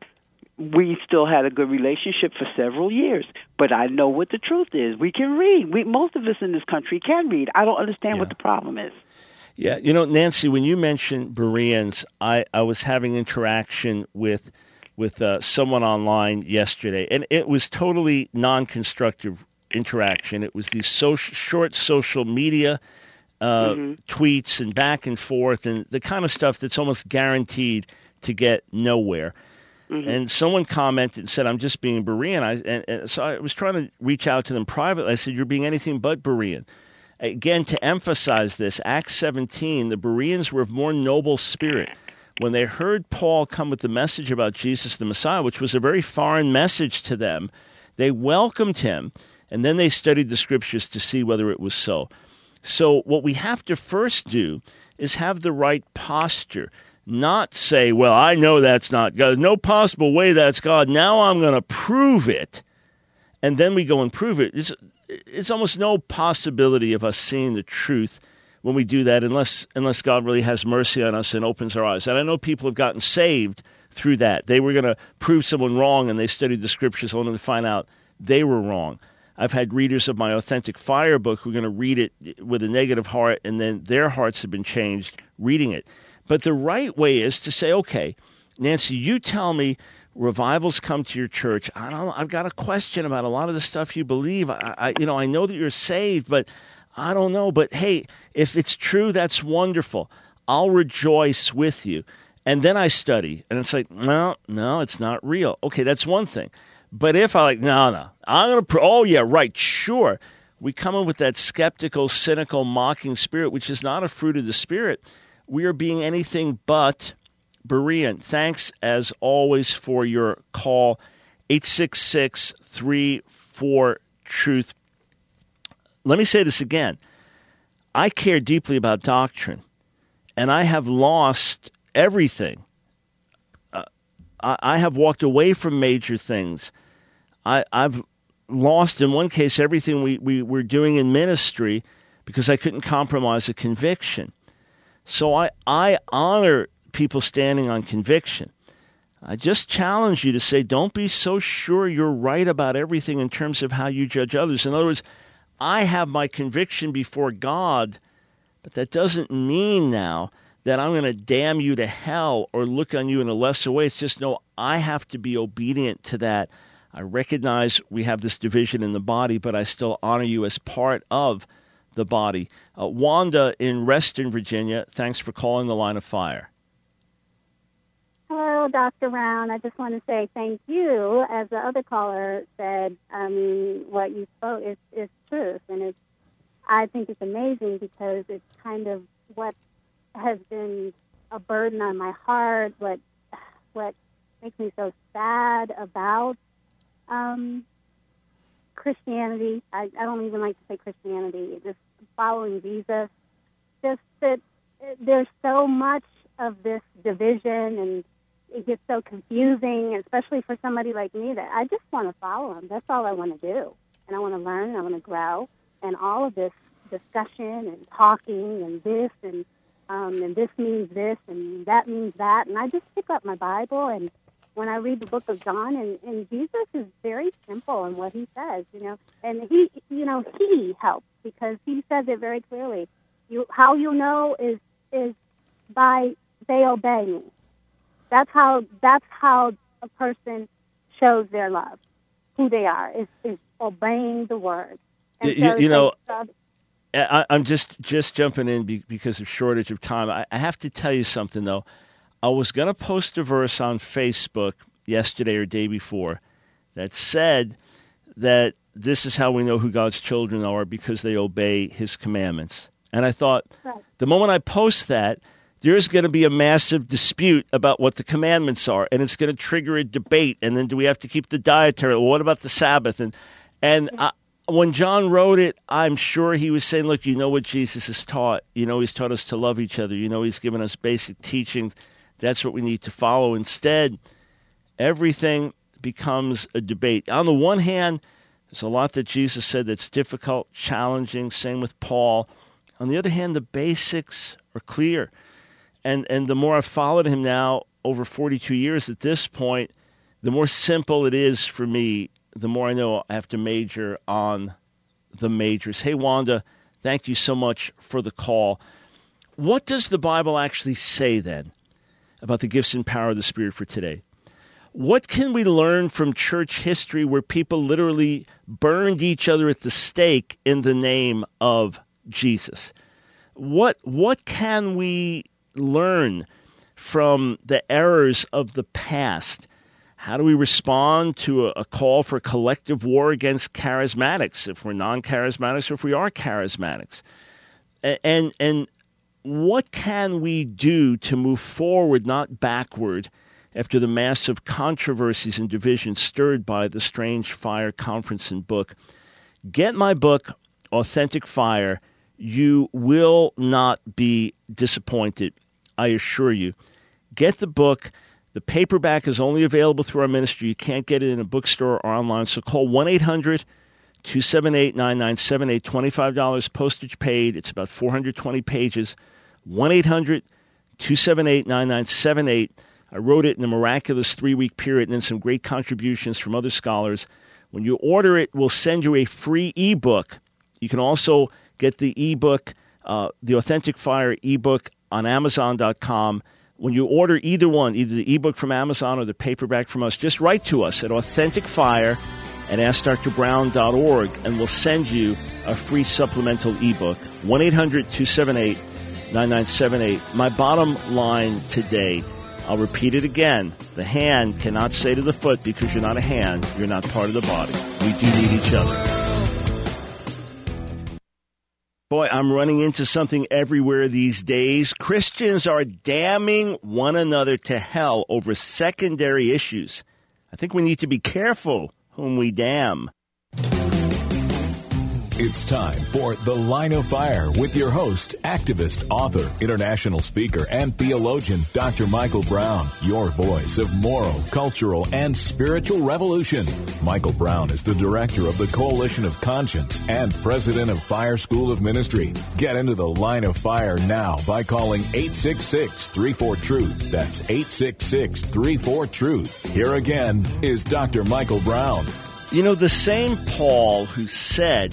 We still had a good relationship for several years, but I know what the truth is. We can read. We, most of us in this country can read. I don't understand Yeah. what the problem is. Yeah, you know, Nancy, when you mentioned Bereans, I, I was having interaction with with uh, someone online yesterday, and it was totally non-constructive interaction. It was these social, short social media uh, Mm-hmm. tweets and back and forth, and the kind of stuff that's almost guaranteed to get nowhere. Mm-hmm. And someone commented and said, I'm just being Berean. I, and, and so I was trying to reach out to them privately. I said, you're being anything but Berean. Again, to emphasize this, Acts seventeen, the Bereans were of more noble spirit. When they heard Paul come with the message about Jesus the Messiah, which was a very foreign message to them, they welcomed him, and then they studied the scriptures to see whether it was so. So what we have to first do is have the right posture. Not say, well, I know that's not God. No possible way that's God. Now I'm going to prove it. And then we go and prove it. It's, it's almost no possibility of us seeing the truth when we do that unless unless God really has mercy on us and opens our eyes. And I know people have gotten saved through that. They were going to prove someone wrong, and they studied the scriptures only to find out they were wrong. I've had readers of my Authentic Fire book who are going to read it with a negative heart, and then their hearts have been changed reading it. But the right way is to say, okay, Nancy, you tell me revivals come to your church. I don't. I've got a question about a lot of the stuff you believe. I, I, you know, I know that you're saved, but I don't know. But hey, if it's true, that's wonderful. I'll rejoice with you. And then I study, and it's like, no, no, it's not real. Okay, that's one thing. But if I like, no, no, I'm going to, pr- oh, yeah, right, sure. We come in with that skeptical, cynical, mocking spirit, which is not a fruit of the Spirit. We are being anything but Berean. Thanks, as always, for your call, eight six six, three four, truth. Let me say this again. I care deeply about doctrine, and I have lost everything. Uh, I, I have walked away from major things. I, I've lost, in one case, everything we, we were doing in ministry because I couldn't compromise a conviction. So I, I honor people standing on conviction. I just challenge you to say, don't be so sure you're right about everything in terms of how you judge others. In other words, I have my conviction before God, but that doesn't mean now that I'm going to damn you to hell or look on you in a lesser way. It's just, no, I have to be obedient to that. I recognize we have this division in the body, but I still honor you as part of the body. Uh, Wanda in Reston, Virginia, thanks for calling the Line of Fire. Hello, Doctor Brown. I just want to say thank you. As the other caller said, I mean, what you spoke is, is truth. And it's, I think it's amazing because it's kind of what has been a burden on my heart, what what makes me so sad about um, Christianity. I, I don't even like to say Christianity, just following Jesus. Just that there's so much of this division, and it gets so confusing, especially for somebody like me, that I just want to follow him. That's all I want to do. And I want to learn, and I want to grow. And all of this discussion and talking and this and um, and this means this and that means that. And I just pick up my Bible, and when I read the book of John, and, and Jesus is very simple in what he says, you know. And he, you know, he helps because he says it very clearly. You, how you know is is by they obey me. That's how that's how a person shows their love, who they are, is, is obeying the word. And you, so you know, uh, I, I'm just, just jumping in be, because of shortage of time. I, I have to tell you something, though. I was going to post a verse on Facebook yesterday or day before that said that this is how we know who God's children are, because they obey his commandments. And I thought, right. The moment I post that, there's going to be a massive dispute about what the commandments are, and it's going to trigger a debate. And then do we have to keep the dietary? Well, what about the Sabbath? And and I, when John wrote it, I'm sure he was saying, look, you know what Jesus has taught. You know, he's taught us to love each other. You know, he's given us basic teachings. That's what we need to follow. Instead, everything becomes a debate. On the one hand, there's a lot that Jesus said that's difficult, challenging, same with Paul. On the other hand, the basics are clear. And and the more I've followed him now, over forty-two years at this point, the more simple it is for me, the more I know I have to major on the majors. Hey, Wanda, thank you so much for the call. What does the Bible actually say, then, about the gifts and power of the Spirit for today? What can we learn from church history where people literally burned each other at the stake in the name of Jesus? What what can we learn from the errors of the past? How do we respond to a, a call for collective war against charismatics, if we're non-charismatics or if we are charismatics? And, and, and what can we do to move forward, not backward, after the massive controversies and divisions stirred by the Strange Fire Conference and book? Get my book, Authentic Fire. You will not be disappointed, I assure you. Get the book. The paperback is only available through our ministry. You can't get it in a bookstore or online. So call one eight hundred two seven eight nine nine seven eight, twenty-five dollars postage paid. It's about four hundred twenty pages. one eight hundred two seven eight nine nine seven eight. I wrote it in a miraculous three-week period, and then some great contributions from other scholars. When you order it, we'll send you a free ebook. You can also get the ebook, uh, the Authentic Fire ebook, on Amazon dot com. When you order either one, either the ebook from Amazon or the paperback from us, just write to us at Authentic Fire at ask dr brown dot org, and we'll send you a free supplemental ebook. one eight hundred two seven eight nine nine seven eight. My bottom line today, I'll repeat it again. The hand cannot say to the foot, because you're not a hand, you're not part of the body. We do need each other. Boy, I'm running into something everywhere these days. Christians are damning one another to hell over secondary issues. I think we need to be careful whom we damn. It's time for The Line of Fire with your host, activist, author, international speaker, and theologian, Doctor Michael Brown, your voice of moral, cultural, and spiritual revolution. Michael Brown is the director of the Coalition of Conscience and president of Fire School of Ministry. Get into The Line of Fire now by calling eight six six, three four, truth. That's eight six six, three four, truth. Here again is Doctor Michael Brown. You know, the same Paul who said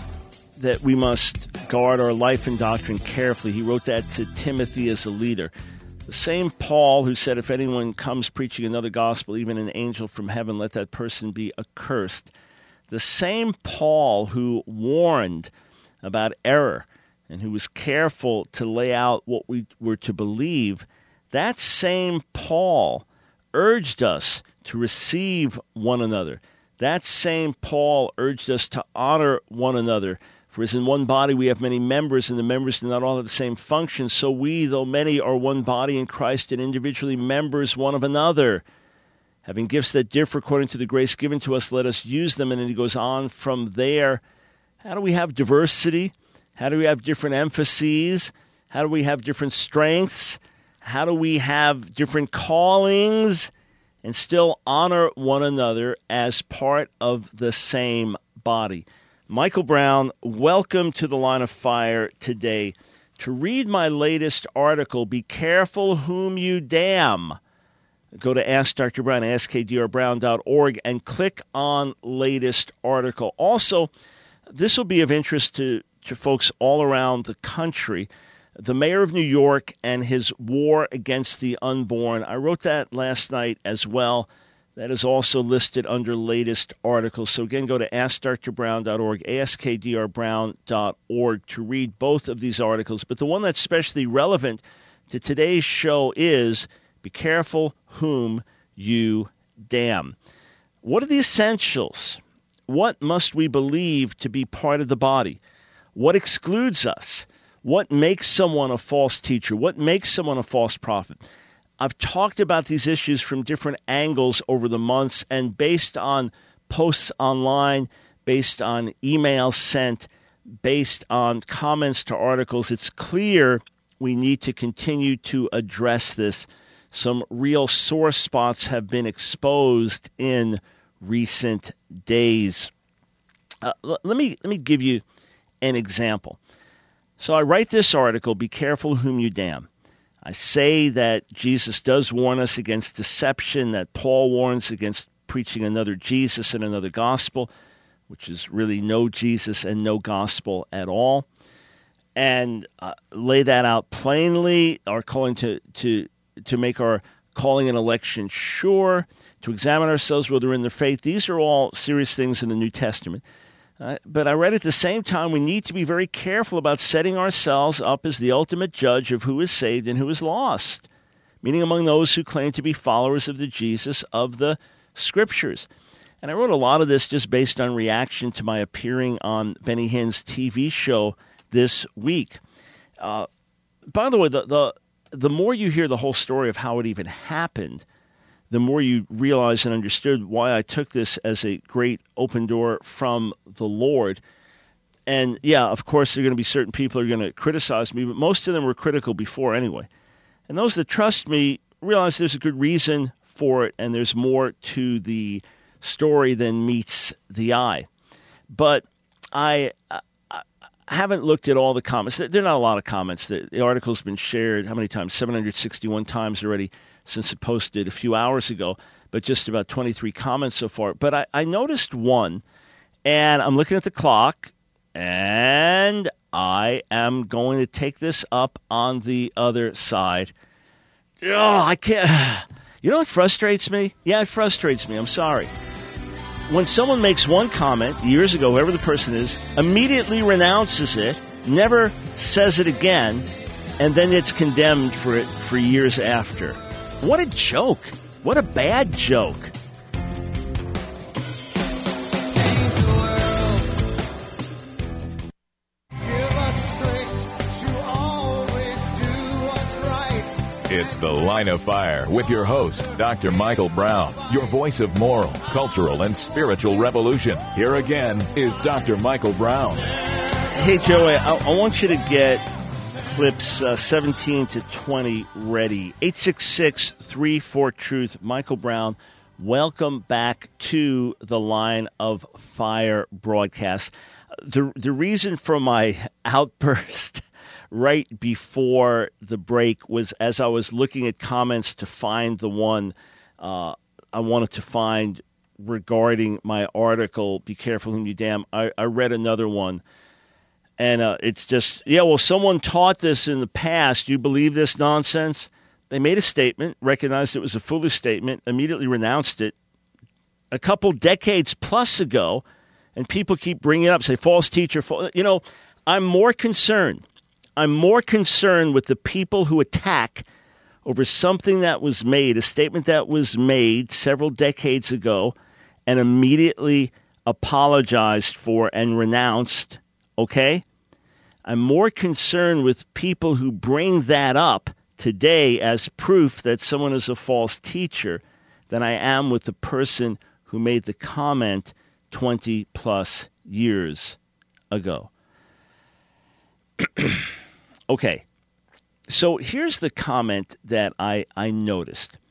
that we must guard our life and doctrine carefully, he wrote that to Timothy as a leader. The same Paul who said, if anyone comes preaching another gospel, even an angel from heaven, let that person be accursed. The same Paul who warned about error and who was careful to lay out what we were to believe, that same Paul urged us to receive one another. That same Paul urged us to honor one another. For as in one body we have many members, and the members do not all have the same function, so we, though many, are one body in Christ and individually members one of another. Having gifts that differ according to the grace given to us, let us use them. And then he goes on from there. How do we have diversity? How do we have different emphases? How do we have different strengths? How do we have different callings and still honor one another as part of the same body? Michael Brown, welcome to the Line of Fire today. To read my latest article, Be Careful Whom You Damn, go to Ask Doctor Brown, ask k d r brown dot org, and click on latest article. Also, this will be of interest to, to folks all around the country. The mayor of New York and his war against the unborn. I wrote that last night as well. That is also listed under latest articles. So again, go to ask dr brown dot org, ask k d r brown dot org to read both of these articles. But the one that's especially relevant to today's show is Be Careful Whom You Damn. What are the essentials? What must we believe to be part of the body? What excludes us? What makes someone a false teacher? What makes someone a false prophet? I've talked about these issues from different angles over the months, and based on posts online, based on emails sent, based on comments to articles, it's clear we need to continue to address this. Some real sore spots have been exposed in recent days. Uh, l- let me let me give you an example. So I write this article, Be Careful Whom You Damn. I say that Jesus does warn us against deception, that Paul warns against preaching another Jesus and another gospel, which is really no Jesus and no gospel at all, and uh, lay that out plainly, our calling to, to, to make our calling and election sure, to examine ourselves whether we're in the faith. These are all serious things in the New Testament. Uh, but I read at the same time we need to be very careful about setting ourselves up as the ultimate judge of who is saved and who is lost, meaning among those who claim to be followers of the Jesus of the Scriptures. And I wrote a lot of this just based on reaction to my appearing on Benny Hinn's T V show this week. Uh, by the way, the, the the more you hear the whole story of how it even happened, the more you realize and understood why I took this as a great open door from the Lord. And yeah, of course, there are going to be certain people who are going to criticize me, but most of them were critical before anyway. And those that trust me realize there's a good reason for it, and there's more to the story than meets the eye. But I, I, I haven't looked at all the comments. There are not a lot of comments. The, the article's been shared, how many times? seven hundred sixty-one times already since it posted a few hours ago, but just about twenty-three comments so far. But I, I noticed one, and I'm looking at the clock, and I am going to take this up on the other side. Oh, I can't. You know what frustrates me? Yeah, it frustrates me. I'm sorry. When someone makes one comment years ago, whoever the person is, immediately renounces it, never says it again, and then it's condemned for it for years after. What a joke. What a bad joke. It's It's The Line of Fire with your host, Doctor Michael Brown, your voice of moral, cultural, and spiritual revolution. Here again is Doctor Michael Brown. Hey, Joey, I, I want you to get clips uh, seventeen to twenty ready. eight six six, three four, truth. Michael Brown, welcome back to the Line of Fire broadcast. The, the reason for my outburst right before the break was as I was looking at comments to find the one uh, I wanted to find regarding my article, Be Careful Whom You Damn. I, I read another one, and uh, it's just, yeah, well, someone taught this in the past. Do you believe this nonsense? They made a statement, recognized it was a foolish statement, immediately renounced it a couple decades plus ago, and people keep bringing it up, say false teacher. False. You know, I'm more concerned. I'm more concerned with the people who attack over something that was made, a statement that was made several decades ago and immediately apologized for and renounced, okay? I'm more concerned with people who bring that up today as proof that someone is a false teacher than I am with the person who made the comment twenty plus years ago. Okay, so here's the comment that I, I noticed.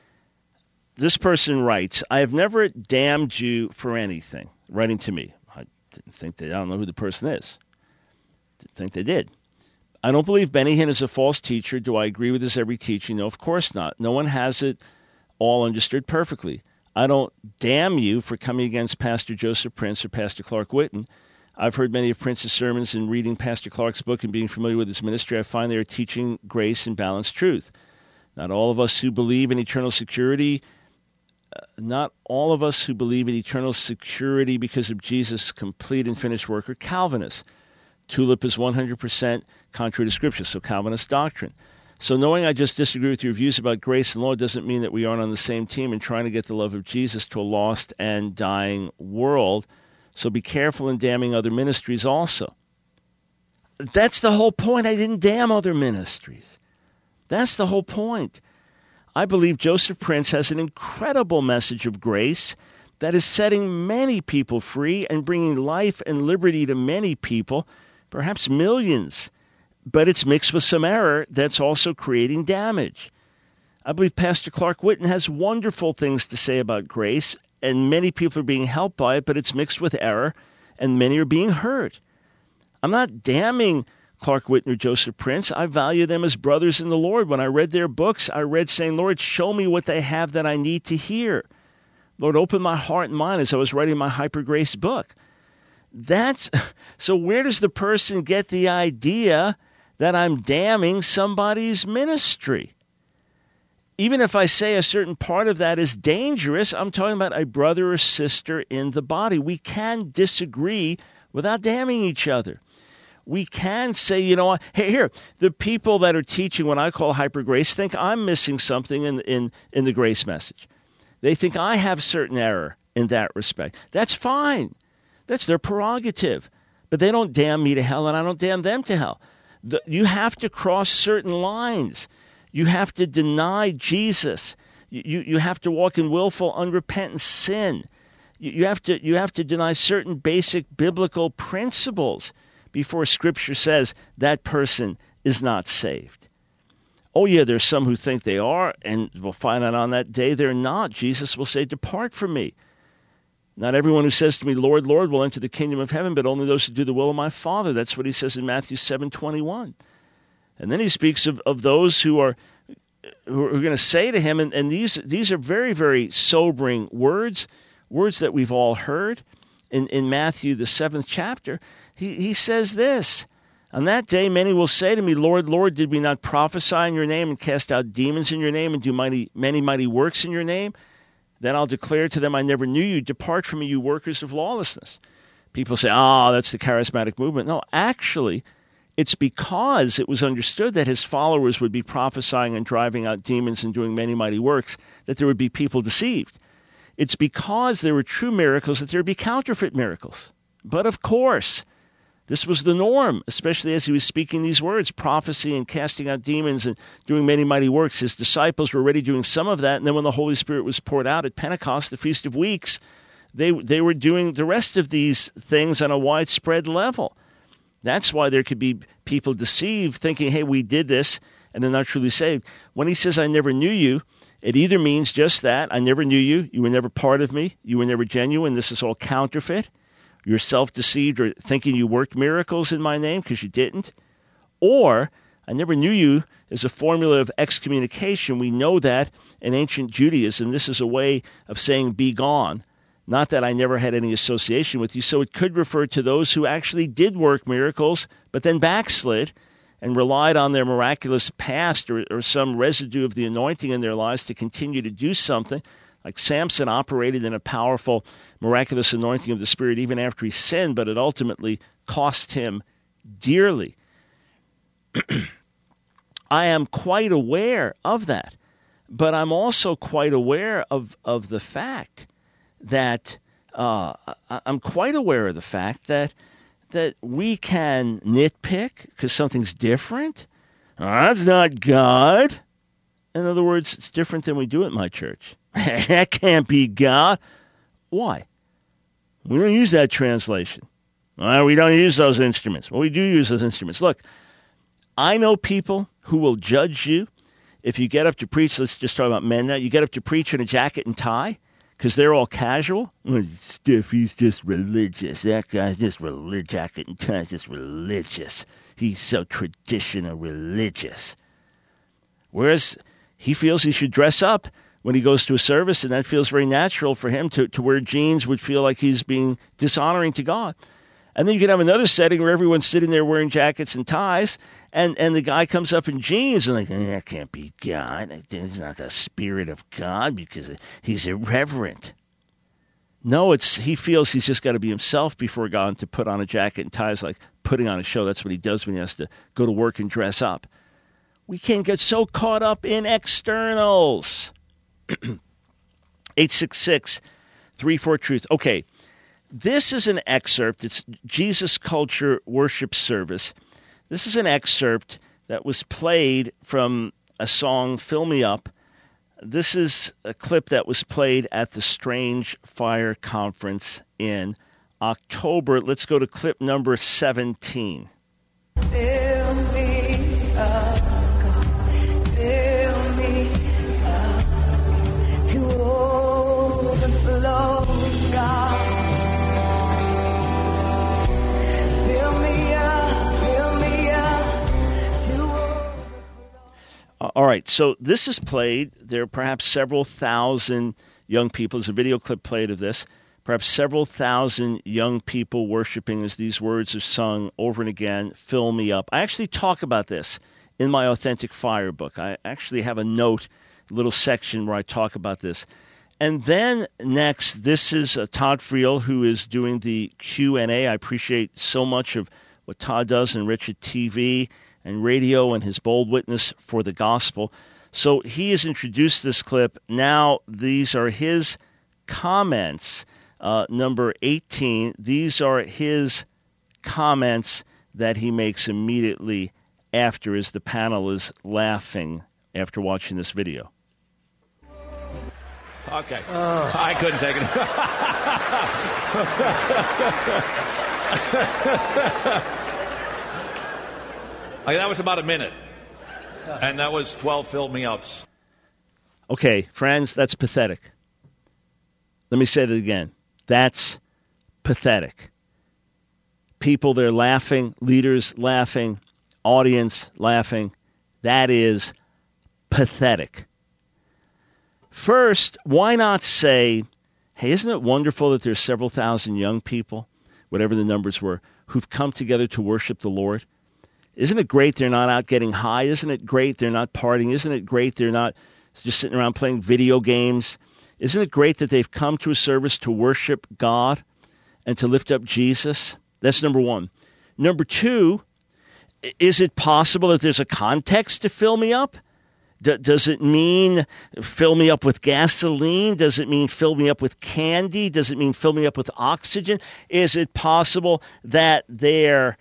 This person writes, I have never damned you for anything, writing to me. I didn't think they, I don't know who the person is. Didn't think they did. I don't believe Benny Hinn is a false teacher. Do I agree with his every teaching? No, of course not. No one has it all understood perfectly. I don't damn you for coming against Pastor Joseph Prince or Pastor Clark Whitten. I've heard many of Prince's sermons and reading Pastor Clark's book and being familiar with his ministry. I find they are teaching grace and balanced truth. Not all of us who believe in eternal security, uh, not all of us who believe in eternal security because of Jesus' complete and finished work are Calvinists. Tulip is one hundred percent contrary to Scripture, so Calvinist doctrine. So knowing I just disagree with your views about grace and law doesn't mean that we aren't on the same team in trying to get the love of Jesus to a lost and dying world. So be careful in damning other ministries also. That's the whole point. I didn't damn other ministries. That's the whole point. I believe Joseph Prince has an incredible message of grace that is setting many people free and bringing life and liberty to many people, perhaps millions. But it's mixed with some error that's also creating damage. I believe Pastor Clark Whitten has wonderful things to say about grace, and many people are being helped by it, but it's mixed with error, and many are being hurt. I'm not damning Clark Whitten or Joseph Prince. I value them as brothers in the Lord. When I read their books, I read saying, Lord, show me what they have that I need to hear. Lord, open my heart and mind as I was writing my Hyper Grace book. That's so where does the person get the idea that I'm damning somebody's ministry? Even if I say a certain part of that is dangerous, I'm talking about a brother or sister in the body. We can disagree without damning each other. We can say, you know, hey, here, the people that are teaching what I call hyper grace think I'm missing something in, in, in the grace message. They think I have certain error in that respect. That's fine. That's their prerogative. But they don't damn me to hell, and I don't damn them to hell. The, you have to cross certain lines. You have to deny Jesus. You, you have to walk in willful, unrepentant sin. You, you have to you have to deny certain basic biblical principles before Scripture says that person is not saved. Oh, yeah, there's some who think they are, and we'll find out on that day they're not. Jesus will say, depart from me. Not everyone who says to me, Lord, Lord, will enter the kingdom of heaven, but only those who do the will of my Father. That's what he says in Matthew seven twenty-one. And then he speaks of, of those who are who are going to say to him, and, and these these are very, very sobering words, words that we've all heard. In, in Matthew, the seventh chapter, he, he says this, on that day many will say to me, Lord, Lord, did we not prophesy in your name and cast out demons in your name and do mighty many mighty works in your name? Then I'll declare to them, I never knew you. Depart from me, you workers of lawlessness. People say, oh, that's the charismatic movement. No, actually, it's because it was understood that his followers would be prophesying and driving out demons and doing many mighty works, that there would be people deceived. It's because there were true miracles that there would be counterfeit miracles. But of course, This was the norm, especially as he was speaking these words, prophecy and casting out demons and doing many mighty works. His disciples were already doing some of that, and then when the Holy Spirit was poured out at Pentecost, the Feast of Weeks, they they were doing the rest of these things on a widespread level. That's why there could be people deceived, thinking, hey, we did this, and they're not truly saved. When he says, I never knew you, it either means just that, I never knew you, you were never part of me, you were never genuine, this is all counterfeit. You're self-deceived or thinking you worked miracles in my name because you didn't. Or, I never knew you is a formula of excommunication. We know that in ancient Judaism, this is a way of saying be gone. Not that I never had any association with you. So it could refer to those who actually did work miracles, but then backslid and relied on their miraculous past or, or some residue of the anointing in their lives to continue to do something. Like Samson operated in a powerful, miraculous anointing of the Spirit even after he sinned, but it ultimately cost him dearly. I am quite aware of that, but I'm also quite aware of, of the fact that uh, I'm quite aware of the fact that that we can nitpick because something's different. Oh, that's not God. In other words, it's different than we do at my church. That can't be God. Why? We don't use that translation. Well, we don't use those instruments. Well, we do use those instruments. Look, I know people who will judge you if you get up to preach. Let's just talk about men now. You get up to preach in a jacket and tie because they're all casual. Well, stiff, he's just religious. That guy's just religious. Jacket and tie is just religious. He's so traditional religious. Whereas he feels he should dress up when he goes to a service, and that feels very natural for him to, to wear jeans would feel like he's being dishonoring to God. And then you can have another setting where everyone's sitting there wearing jackets and ties, and, and the guy comes up in jeans, and like, eh, that can't be God. It's not the Spirit of God because he's irreverent. No, it's he feels he's just got to be himself before God, and to put on a jacket and tie is like putting on a show. That's what he does when he has to go to work and dress up. We can get so caught up in externals. eight six six, three four, truth. Okay, this is an excerpt. It's Jesus Culture Worship Service. This is an excerpt that was played from a song, Fill Me Up. This is a clip that was played at the Strange Fire Conference in October. Let's go to clip number seventeen. Fill me up. All right, so this is played. There are perhaps several thousand young people. There's a video clip played of this. Perhaps several thousand young people worshiping as these words are sung over and again, fill me up. I actually talk about this in my Authentic Fire book. I actually have a note, a little section where I talk about this. And then next, this is uh, Todd Friel, who is doing the Q and A. I appreciate so much of what Todd does and Rich at T V and radio and his bold witness for the gospel. So he has introduced this clip. Now these are his comments, uh, number eighteen. These are his comments that he makes immediately after as the panel is laughing after watching this video. Okay. Uh, I couldn't take it. Like, that was about a minute. And that was twelve fill me ups. Okay, friends, that's pathetic. Let me say that again. That's pathetic. People, they're laughing, leaders laughing, audience laughing. That is pathetic. First, why not say, hey, isn't it wonderful that there's several thousand young people, whatever the numbers were, who've come together to worship the Lord? Isn't it great they're not out getting high? Isn't it great they're not partying? Isn't it great they're not just sitting around playing video games? Isn't it great that they've come to a service to worship God and to lift up Jesus? That's number one. Number two, is it possible that there's a context to fill me up? D- does it mean fill me up with gasoline? Does it mean fill me up with candy? Does it mean fill me up with oxygen? Is it possible that there,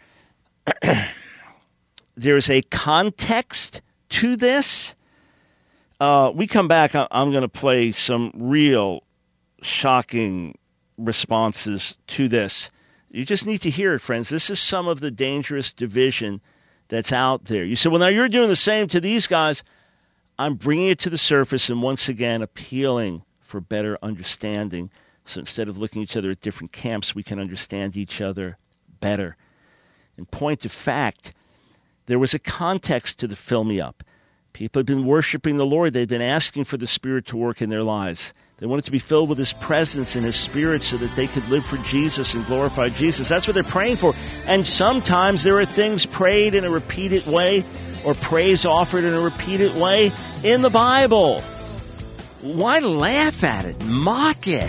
there's a context to this? Uh, we come back, I- I'm going to play some real shocking responses to this. You just need to hear it, friends. This is some of the dangerous division that's out there. You say, well, now you're doing the same to these guys. I'm bringing it to the surface and once again appealing for better understanding. So instead of looking at each other at different camps, we can understand each other better. In point of fact, there was a context to the fill me up. People have been worshiping the Lord. They've been asking for the Spirit to work in their lives. They wanted to be filled with His presence and His Spirit so that they could live for Jesus and glorify Jesus. That's what they're praying for. And sometimes there are things prayed in a repeated way or praise offered in a repeated way in the Bible. Why laugh at it? Mock it.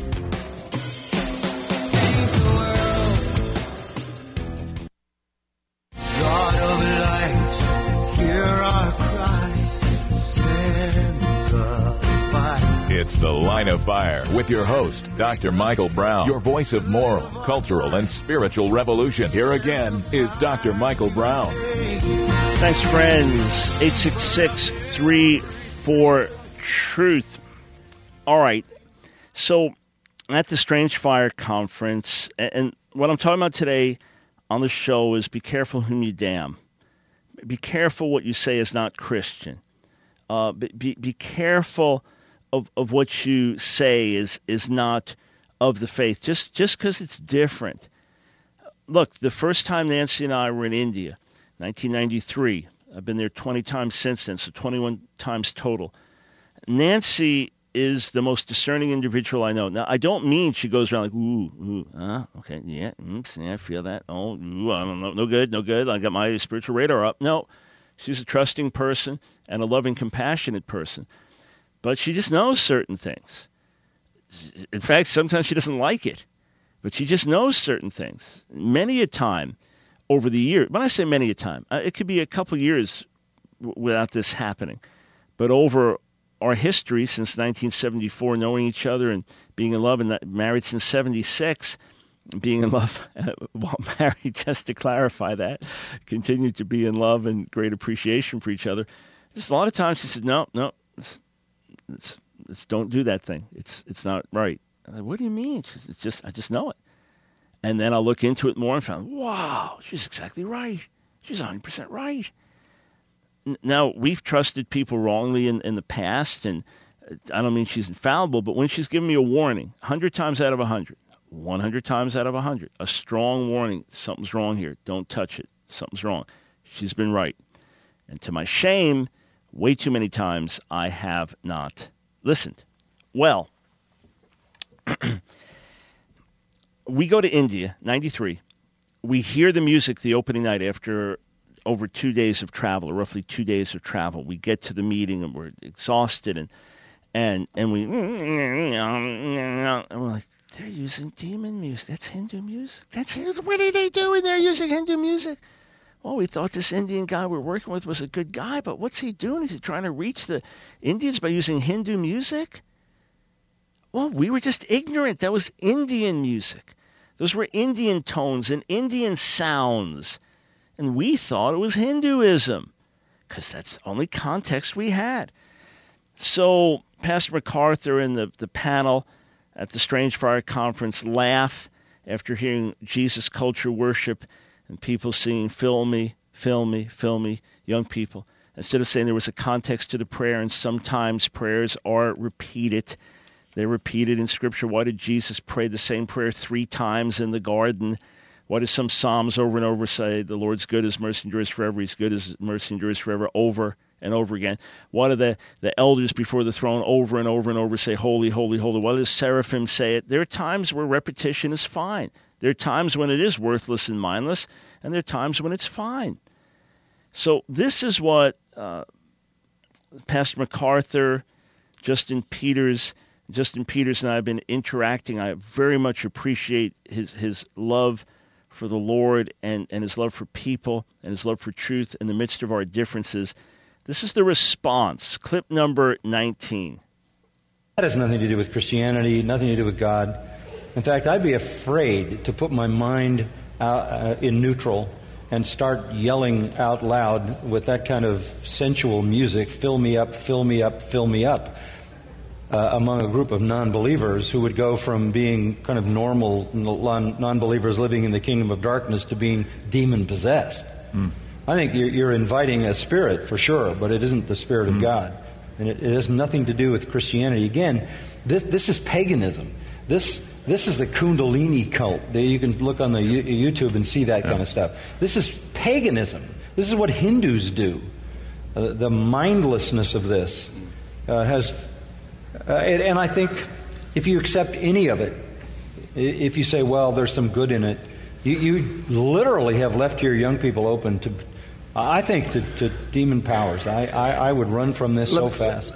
God of light, hear our cry, send the fire. It's The Line of Fire with your host, Doctor Michael Brown, your voice of moral, cultural, and spiritual revolution. Here again is Doctor Michael Brown. Thanks, friends. eight six six, three four, truth. All right. So at the Strange Fire Conference, and what I'm talking about today on the show is be careful whom you damn. Be careful what you say is not Christian. Uh, be, be careful of, of what you say is is not of the faith, just just because it's different. Look, the first time Nancy and I were in India, nineteen ninety-three, I've been there twenty times since then, so twenty-one times total. Nancy is the most discerning individual I know. Now, I don't mean she goes around like, ooh, ooh, uh, okay, yeah, oops, yeah, I feel that. Oh, ooh, I don't know, no good, no good. I got my spiritual radar up. No, she's a trusting person and a loving, compassionate person. But she just knows certain things. In fact, sometimes she doesn't like it, but she just knows certain things. Many a time over the years, when I say many a time, uh, it could be a couple years w- without this happening, but over our history since nineteen seventy-four, knowing each other and being in love, and that, married since seventy-six, being in love uh, while married, just to clarify that, continued to be in love and great appreciation for each other. Just a lot of times she said, no, no, it's, it's, it's, don't do that thing. It's it's not right. I'm like, what do you mean? It's just, I just know it. And then I'll look into it more and found, wow, she's exactly right. She's one hundred percent right. Now, we've trusted people wrongly in, in the past, and I don't mean she's infallible, but when she's given me a warning, one hundred times out of one hundred, one hundred times out of one hundred, a strong warning, something's wrong here, don't touch it, something's wrong, she's been right. And to my shame, way too many times I have not listened. Well, we go to India, ninety-three. We hear the music the opening night after over two days of travel, or roughly two days of travel. We get to the meeting and we're exhausted, and and and we and we're like, they're using demon music. That's Hindu music. That's what are they doing? They're using Hindu music. Well, we thought this Indian guy we're working with was a good guy, but what's he doing? Is he trying to reach the Indians by using Hindu music? Well, we were just ignorant. That was Indian music. Those were Indian tones and Indian sounds. And we thought it was Hinduism because that's the only context we had. So Pastor MacArthur and the, the panel at the Strange Fire Conference laugh after hearing Jesus culture worship and people singing, fill me, fill me, fill me, young people. Instead of saying there was a context to the prayer, and sometimes prayers are repeated. They're repeated in Scripture. Why did Jesus pray the same prayer three times in the garden? Why do some Psalms over and over say, the Lord's good, His mercy endures forever, His good, His mercy endures forever, over and over again? Why do the, the elders before the throne over and over and over say, holy, holy, holy? Why do the seraphim say it? There are times where repetition is fine. There are times when it is worthless and mindless, and there are times when it's fine. So this is what uh, Pastor MacArthur, Justin Peters, Justin Peters and I have been interacting. I very much appreciate his, his love for the Lord and, and his love for people and his love for truth in the midst of our differences. This is the response, clip number nineteen. That has nothing to do with Christianity, nothing to do with God. In fact, I'd be afraid to put my mind out, uh, in neutral and start yelling out loud with that kind of sensual music, fill me up, fill me up, fill me up, uh, among a group of non-believers who would go from being kind of normal non-believers living in the kingdom of darkness to being demon-possessed. Mm. I think you're, you're inviting a spirit for sure, but it isn't the Spirit mm. of God. And it, it has nothing to do with Christianity. Again, this, this is paganism. This This is the Kundalini cult. You can look on the YouTube and see that yeah. kind of stuff. This is paganism. This is what Hindus do. Uh, the mindlessness of this uh, has... Uh, and, and I think if you accept any of it, if you say, well, there's some good in it, you, you literally have left your young people open to, I think, to, to demon powers. I, I, I would run from this Look, so fast.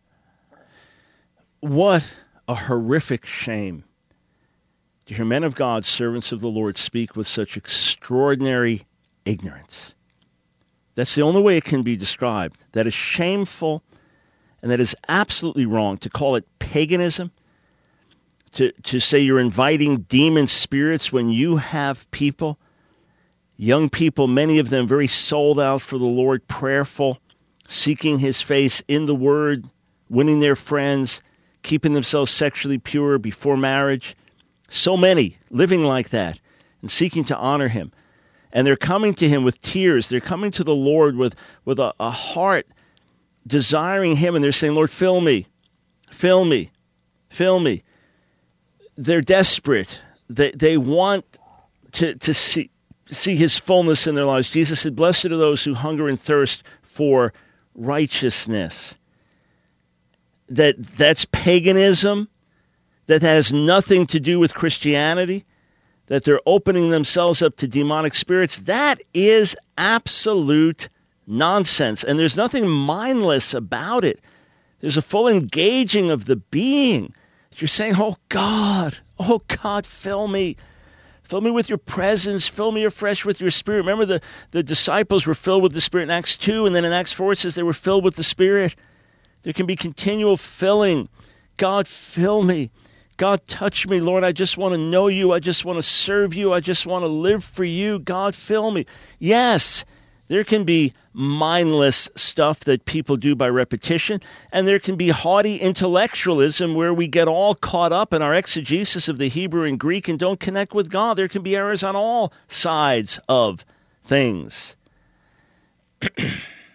What a horrific shame to hear men of God, servants of the Lord, speak with such extraordinary ignorance. That's the only way it can be described. That is shameful, and that is absolutely wrong. To call it paganism, to, to say you're inviting demon spirits when you have people, young people, many of them very sold out for the Lord, prayerful, seeking His face in the Word, winning their friends, keeping themselves sexually pure before marriage. So many living like that and seeking to honor Him. And they're coming to Him with tears. They're coming to the Lord with, with a, a heart desiring Him. And they're saying, Lord, fill me, fill me, fill me. They're desperate. They, they want to, to see, see His fullness in their lives. Jesus said, blessed are those who hunger and thirst for righteousness. That that's paganism. That has nothing to do with Christianity, that they're opening themselves up to demonic spirits, that is absolute nonsense. And there's nothing mindless about it. There's a full engaging of the being. You're saying, oh God, oh God, fill me. Fill me with your presence. Fill me afresh with your Spirit. Remember the, the disciples were filled with the Spirit in Acts two, and then in Acts four it says they were filled with the Spirit. There can be continual filling. God, fill me. God, touch me, Lord. I just want to know you. I just want to serve you. I just want to live for you. God, fill me. Yes, there can be mindless stuff that people do by repetition, and there can be haughty intellectualism where we get all caught up in our exegesis of the Hebrew and Greek and don't connect with God. There can be errors on all sides of things. The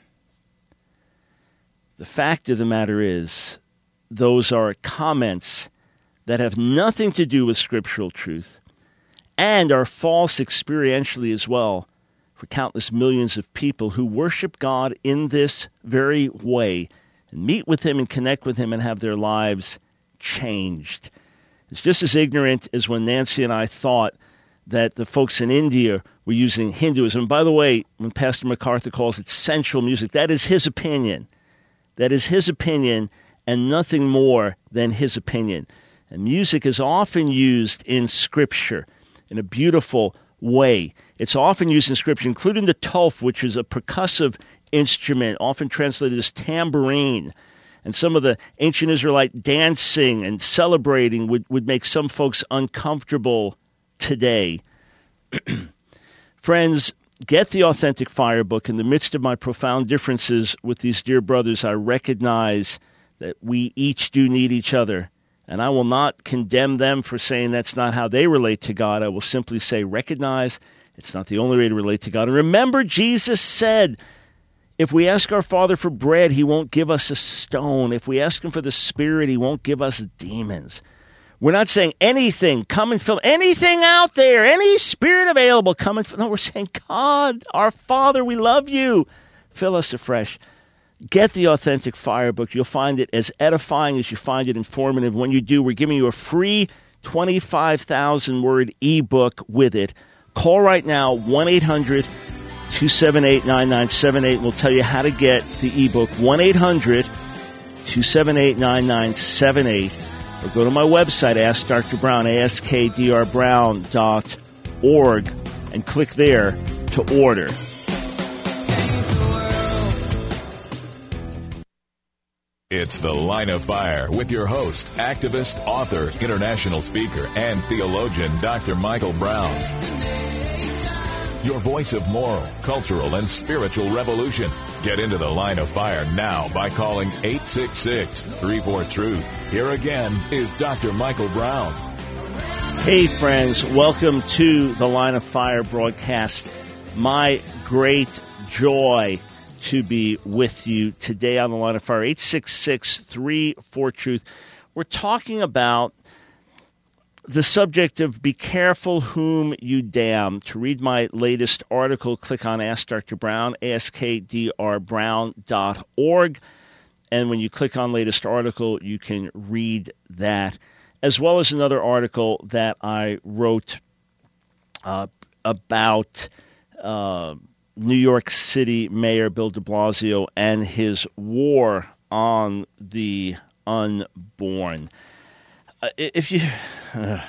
fact of the matter is, those are comments that have nothing to do with scriptural truth and are false experientially as well for countless millions of people who worship God in this very way and meet with Him and connect with Him and have their lives changed. It's just as ignorant as when Nancy and I thought that the folks in India were using Hinduism. And by the way, when Pastor MacArthur calls it sensual music, that is his opinion. That is his opinion and nothing more than his opinion. And music is often used in Scripture in a beautiful way. It's often used in Scripture, including the toph, which is a percussive instrument, often translated as tambourine. And some of the ancient Israelite dancing and celebrating would, would make some folks uncomfortable today. Friends, get the Authentic Fire book. In the midst of my profound differences with these dear brothers, I recognize that we each do need each other. And I will not condemn them for saying that's not how they relate to God. I will simply say, recognize it's not the only way to relate to God. And remember, Jesus said, if we ask our Father for bread, He won't give us a stone. If we ask Him for the Spirit, He won't give us demons. We're not saying anything, come and fill anything out there, any spirit available, come and fill. No, we're saying, God, our Father, we love you. Fill us afresh. Get the Authentic Fire book. You'll find it as edifying as you find it informative. When you do, we're giving you a free twenty-five thousand word ebook with it. Call right now, one eight hundred two seven eight nine nine seven eight. We'll tell you how to get the ebook, one eight hundred two seven eight nine nine seven eight. Or go to my website, Ask Doctor Brown, A S K D R brown dot org, and click there to order. It's The Line of Fire with your host, activist, author, international speaker, and theologian, Doctor Michael Brown. Your voice of moral, cultural, and spiritual revolution. Get into The Line of Fire now by calling eight six six, three four, truth. Here again is Doctor Michael Brown. Hey, friends. Welcome to The Line of Fire broadcast. My great joy to be with you today on The Line of Fire. eight six six, three four, truth. We're talking about the subject of be careful whom you damn. To read my latest article, click on Ask Doctor Brown, ask d r brown dot org. And when you click on latest article, you can read that, as well as another article that I wrote uh, about uh, New York City Mayor Bill de Blasio and his war on the unborn. Uh, if you uh,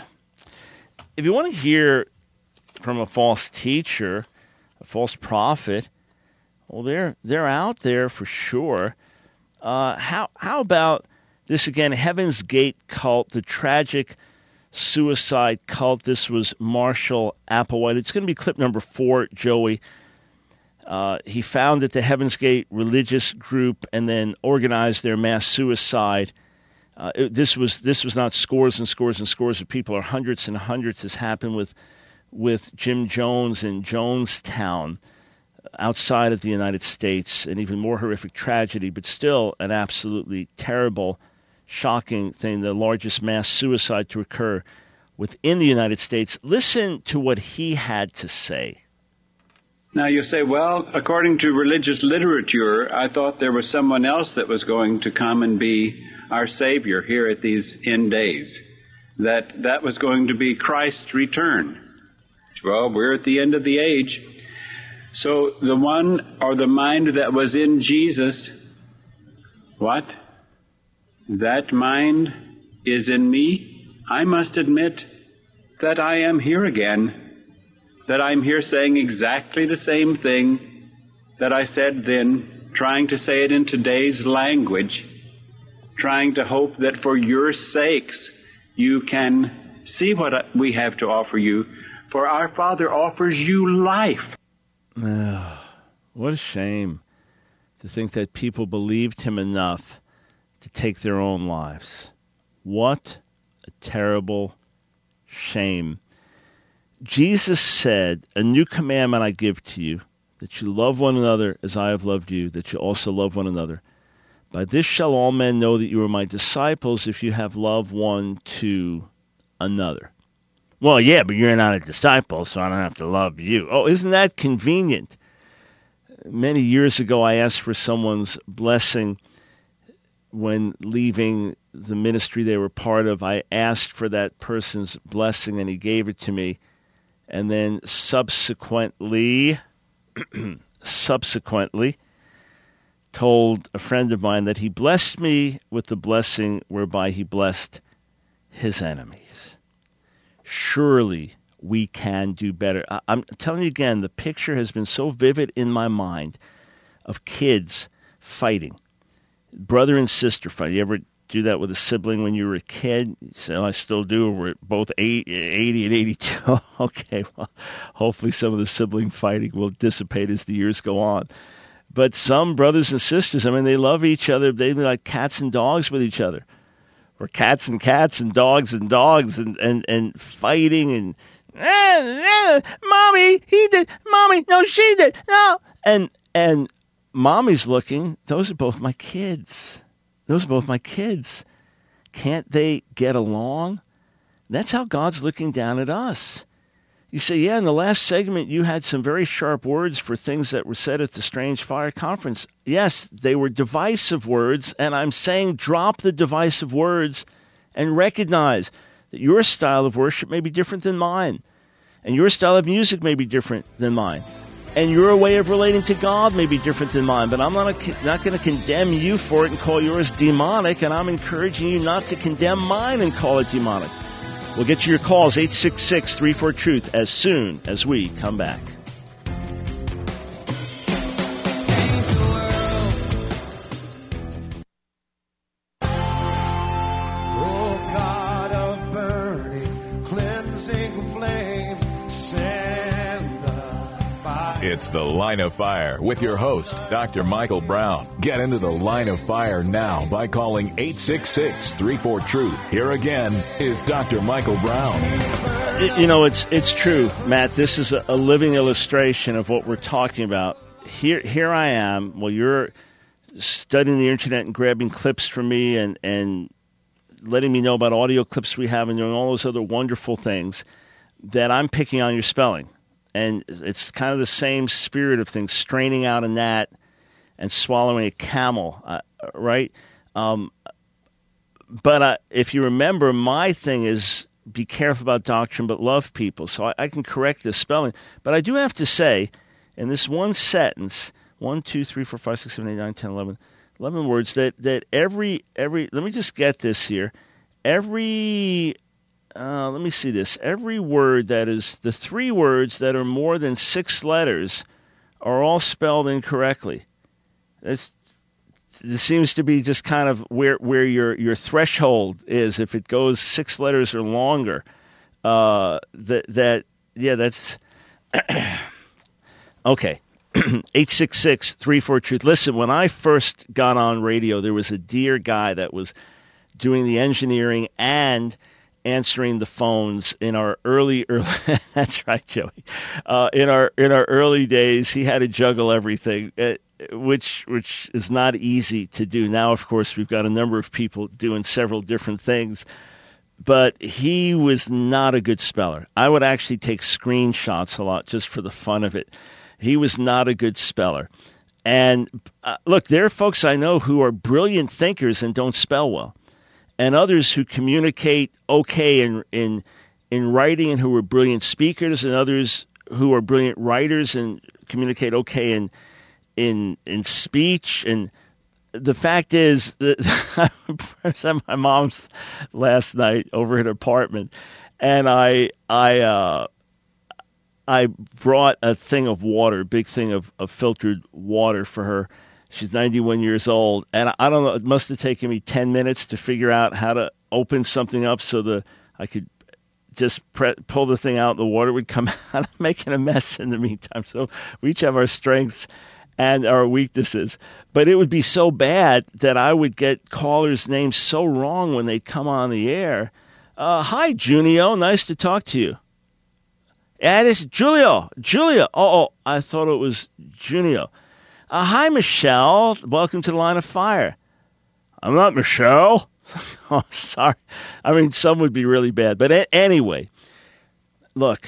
if you want to hear from a false teacher, a false prophet, well, they're they're out there for sure. Uh, how how about this again? Heaven's Gate cult, the tragic suicide cult. This was Marshall Applewhite. It's going to be clip number four, Joey. Uh, he founded the Heaven's Gate religious group and then organized their mass suicide. Uh, it, this was this was not scores and scores and scores of people, or hundreds and hundreds. This happened with with Jim Jones in Jonestown, outside of the United States, an even more horrific tragedy, but still an absolutely terrible, shocking thing, the largest mass suicide to occur within the United States. Listen to what he had to say. Now you say, well, according to religious literature, I thought there was someone else that was going to come and be our Savior here at these end days, that that was going to be Christ's return. Well, we're at the end of the age. So the one or the mind that was in Jesus, what? That mind is in me. I must admit that I am here again. That I'm here saying exactly the same thing that I said then, trying to say it in today's language, trying to hope that for your sakes you can see what we have to offer you, for our Father offers you life. Oh, what a shame to think that people believed him enough to take their own lives. What a terrible shame. Jesus said, a new commandment I give to you, that you love one another as I have loved you, that you also love one another. By this shall all men know that you are my disciples, if you have love one to another. Well, yeah, but you're not a disciple, so I don't have to love you. Oh, isn't that convenient? Many years ago, I asked for someone's blessing when leaving the ministry they were part of. I asked for that person's blessing, and he gave it to me. And then subsequently, subsequently, told a friend of mine that he blessed me with the blessing whereby he blessed his enemies. Surely we can do better. I- I'm telling you again, the picture has been so vivid in my mind of kids fighting, brother and sister fighting. You ever do that with a sibling when you were a kid? You say, oh, I still do. We're both eighty and eighty-two. Okay, well, hopefully some of the sibling fighting will dissipate as the years go on. But some brothers and sisters, I mean, they love each other. They're like cats and dogs with each other. Or cats and cats and dogs and dogs and, and, and fighting and, eh, eh, Mommy, he did. Mommy, no, she did. No. And, and Mommy's looking, those are both my kids. Those are both my kids. Can't they get along? That's how God's looking down at us. You say, yeah, in the last segment, you had some very sharp words for things that were said at the Strange Fire Conference. Yes, they were divisive words, and I'm saying drop the divisive words and recognize that your style of worship may be different than mine, and your style of music may be different than mine, and your way of relating to God may be different than mine, but I'm not, not going to condemn you for it and call yours demonic, and I'm encouraging you not to condemn mine and call it demonic. We'll get you your calls, eight six six, three four, truth, as soon as we come back. It's The Line of Fire with your host, Doctor Michael Brown. Get into The Line of Fire now by calling eight six six, three four, truth. Here again is Doctor Michael Brown. You know, it's it's true, Matt. This is a, a living illustration of what we're talking about. Here, here I am. Well, you're studying the internet and grabbing clips from me and, and letting me know about audio clips we have and doing all those other wonderful things that I'm picking on your spelling. And it's kind of the same spirit of things, straining out a gnat and swallowing a camel, uh, right? Um, but uh, if you remember, my thing is be careful about doctrine but love people. So I, I can correct this spelling. But I do have to say, in this one sentence, one, two, three, four, five, six, seven, eight, nine, ten, eleven, eleven words, that, that every, every, let me just get this here, every... Uh, let me see this. Every word that is, the three words that are more than six letters are all spelled incorrectly. It's, it seems to be just kind of where where your, your threshold is. If it goes six letters or longer, uh, that, that yeah, that's... Okay. eight six six, three four, truth. Listen, when I first got on radio, there was a dear guy that was doing the engineering and answering the phones in our early, early that's right, Joey. Uh, in our in our early days, he had to juggle everything, uh, which which is not easy to do. Now, of course, we've got a number of people doing several different things, but he was not a good speller. I would actually take screenshots a lot just for the fun of it. He was not a good speller. And uh, look, there are folks I know who are brilliant thinkers and don't spell well, and others who communicate okay in in in writing and who are brilliant speakers, and others who are brilliant writers and communicate okay in in in speech. And the fact is that I was at my mom's last night over at her apartment, and I I uh, I brought a thing of water, a big thing of, of filtered water for her. She's ninety-one years old, and I don't know, it must have taken me ten minutes to figure out how to open something up so the I could just pre- pull the thing out, the water would come out. I'm making a mess in the meantime. So we each have our strengths and our weaknesses. But it would be so bad that I would get callers' names so wrong when they come on the air. Uh, hi, Junio. Nice to talk to you. Yeah, this is Julio. Julio. Oh, oh, I thought it was Junio. Uh, hi, Michelle. Welcome to the Line of Fire. I'm not Michelle. Oh, sorry. I mean, some would be really bad. But a- anyway, look,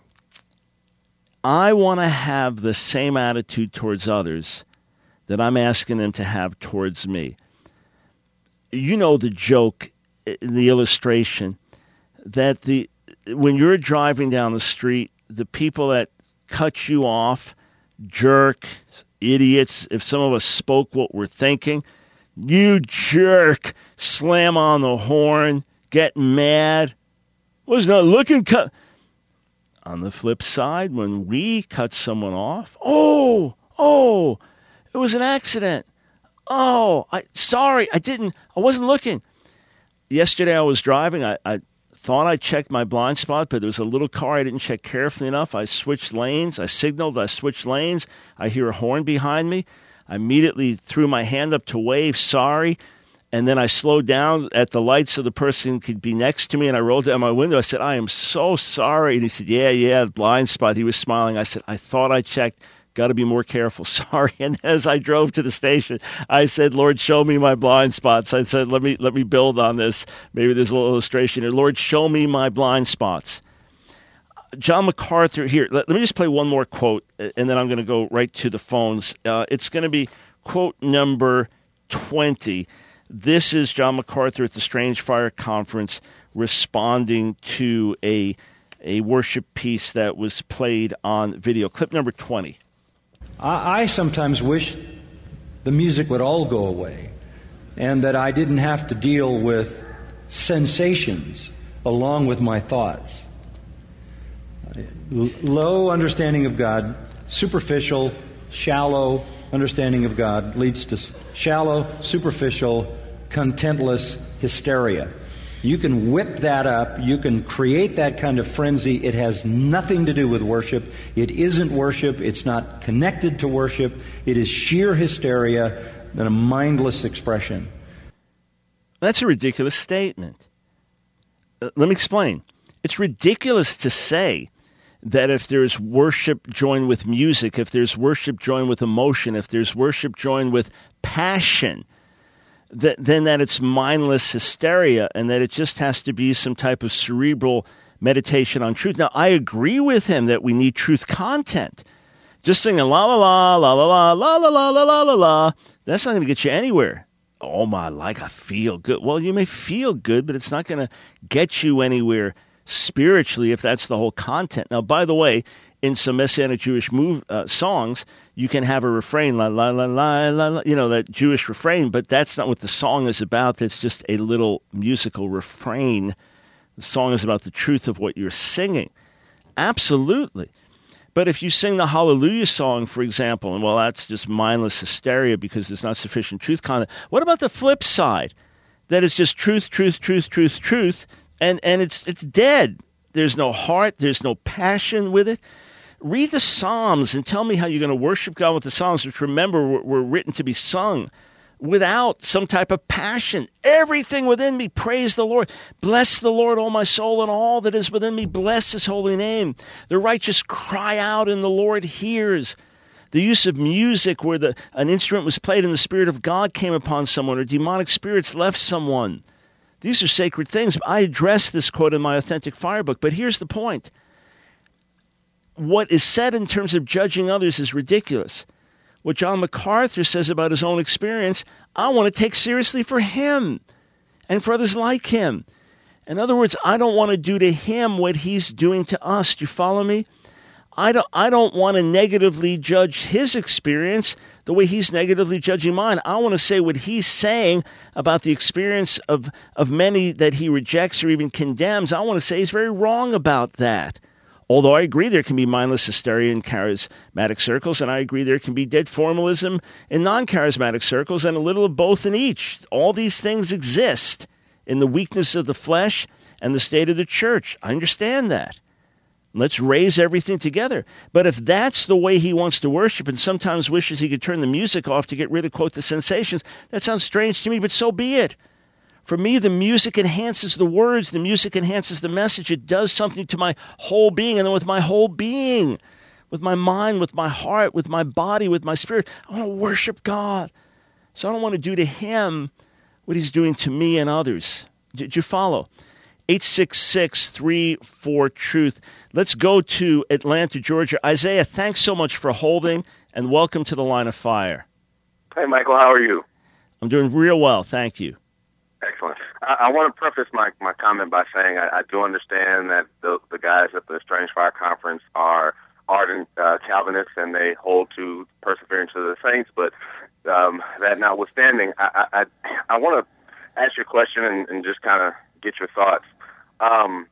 I want to have the same attitude towards others that I'm asking them to have towards me. You know the joke, the illustration, that the when you're driving down the street, the people that cut you off, jerk, idiots, if some of us spoke what we're thinking, you jerk, slam on the horn, get mad, was not looking cut. On the flip side, when we cut someone off, oh, oh, it was an accident. Oh, I sorry, I didn't, I wasn't looking. Yesterday I was driving, I, I thought I checked my blind spot, but there was a little car I didn't check carefully enough. I switched lanes. I signaled. I switched lanes. I hear a horn behind me. I immediately threw my hand up to wave, sorry, and then I slowed down at the light so the person could be next to me, and I rolled down my window. I said, I am so sorry. And he said, yeah, yeah, blind spot. He was smiling. I said, I thought I checked. Got to be more careful. Sorry. And as I drove to the station, I said, Lord, show me my blind spots. I said, let me let me build on this. Maybe there's a little illustration here. Lord, show me my blind spots. John MacArthur, here, let, let me just play one more quote, and then I'm going to go right to the phones. Uh, it's going to be quote number twenty. This is John MacArthur at the Strange Fire Conference responding to a, a worship piece that was played on video. Clip number twenty. I sometimes wish the music would all go away and that I didn't have to deal with sensations along with my thoughts. Low understanding of God, superficial, shallow understanding of God leads to shallow, superficial, contentless hysteria. You can whip that up. You can create that kind of frenzy. It has nothing to do with worship. It isn't worship. It's not connected to worship. It is sheer hysteria and a mindless expression. That's a ridiculous statement. Uh, let me explain. It's ridiculous to say that if there's worship joined with music, if there's worship joined with emotion, if there's worship joined with passion, that then that it's mindless hysteria and that it just has to be some type of cerebral meditation on truth. Now, I agree with him that we need truth content. Just singing la la la la la la la la la la la la la, that's not going to get you anywhere. Oh my, like I feel good. Well, you may feel good, but it's not going to get you anywhere spiritually if that's the whole content. Now, by the way, in some Messianic Jewish move, uh, songs, you can have a refrain, la, la, la, la, la, la, you know, that Jewish refrain, but that's not what the song is about. That's just a little musical refrain. The song is about the truth of what you're singing. Absolutely. But if you sing the Hallelujah song, for example, and well, that's just mindless hysteria because there's not sufficient truth content. What about the flip side? That is just truth, truth, truth, truth, truth, and, and it's it's dead. There's no heart. There's no passion with it. Read the Psalms and tell me how you're going to worship God with the Psalms, which, remember, were, were written to be sung without some type of passion. Everything within me, praise the Lord. Bless the Lord, O my soul, and all that is within me. Bless his holy name. The righteous cry out, and the Lord hears. The use of music where the an instrument was played and the Spirit of God came upon someone, or demonic spirits left someone. These are sacred things. I address this quote in my Authentic Fire book, but here's the point. What is said in terms of judging others is ridiculous. What John MacArthur says about his own experience, I want to take seriously for him and for others like him. In other words, I don't want to do to him what he's doing to us. Do you follow me? I don't, I don't want to negatively judge his experience the way he's negatively judging mine. I want to say what he's saying about the experience of, of many that he rejects or even condemns. I want to say he's very wrong about that. Although I agree there can be mindless hysteria in charismatic circles, and I agree there can be dead formalism in non-charismatic circles, and a little of both in each. All these things exist in the weakness of the flesh and the state of the church. I understand that. Let's raise everything together. But if that's the way he wants to worship and sometimes wishes he could turn the music off to get rid of, quote, the sensations, that sounds strange to me, but so be it. For me, the music enhances the words. The music enhances the message. It does something to my whole being. And then with my whole being, with my mind, with my heart, with my body, with my spirit, I want to worship God. So I don't want to do to him what he's doing to me and others. Did you follow? eight six six, three four, truth. Let's go to Atlanta, Georgia. Isaiah, thanks so much for holding, and welcome to the Line of Fire. Hey, Michael, how are you? I'm doing real well, thank you. Excellent. I, I want to preface my, my comment by saying I, I do understand that the, the guys at the Strange Fire Conference are ardent uh, Calvinists and they hold to perseverance of the saints, but um, that notwithstanding, I, I, I want to ask you a question and, and just kind of get your thoughts. Um,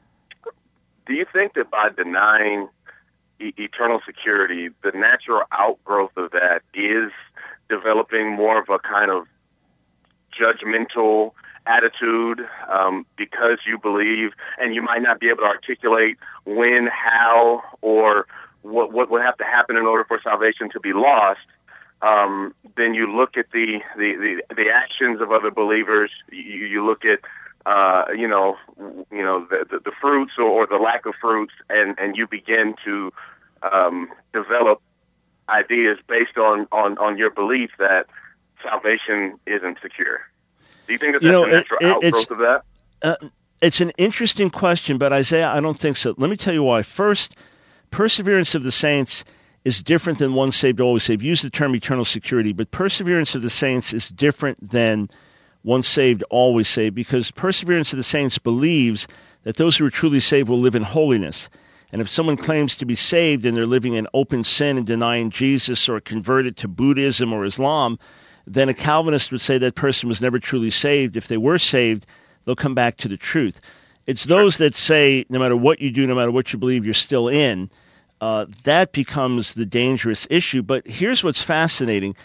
do you think that by denying e- eternal security, the natural outgrowth of that is developing more of a kind of judgmental attitude um, because you believe, and you might not be able to articulate when, how, or what what would have to happen in order for salvation to be lost? Um, then you look at the, the, the, the actions of other believers. You, you look at uh, you know you know the, the, the fruits or, or the lack of fruits, and, and you begin to um, develop ideas based on, on, on your belief that salvation isn't secure. Do you think that that's you know, a natural it, it, outgrowth of that? Uh, it's an interesting question, but Isaiah, I don't think so. Let me tell you why. First, perseverance of the saints is different than once saved, always saved. Use the term eternal security, but perseverance of the saints is different than once saved, always saved, because perseverance of the saints believes that those who are truly saved will live in holiness. And if someone claims to be saved and they're living in open sin and denying Jesus or converted to Buddhism or Islam, then a Calvinist would say that person was never truly saved. If they were saved, they'll come back to the truth. It's those that say no matter what you do, no matter what you believe, you're still in. Uh, that becomes the dangerous issue. But here's what's fascinating.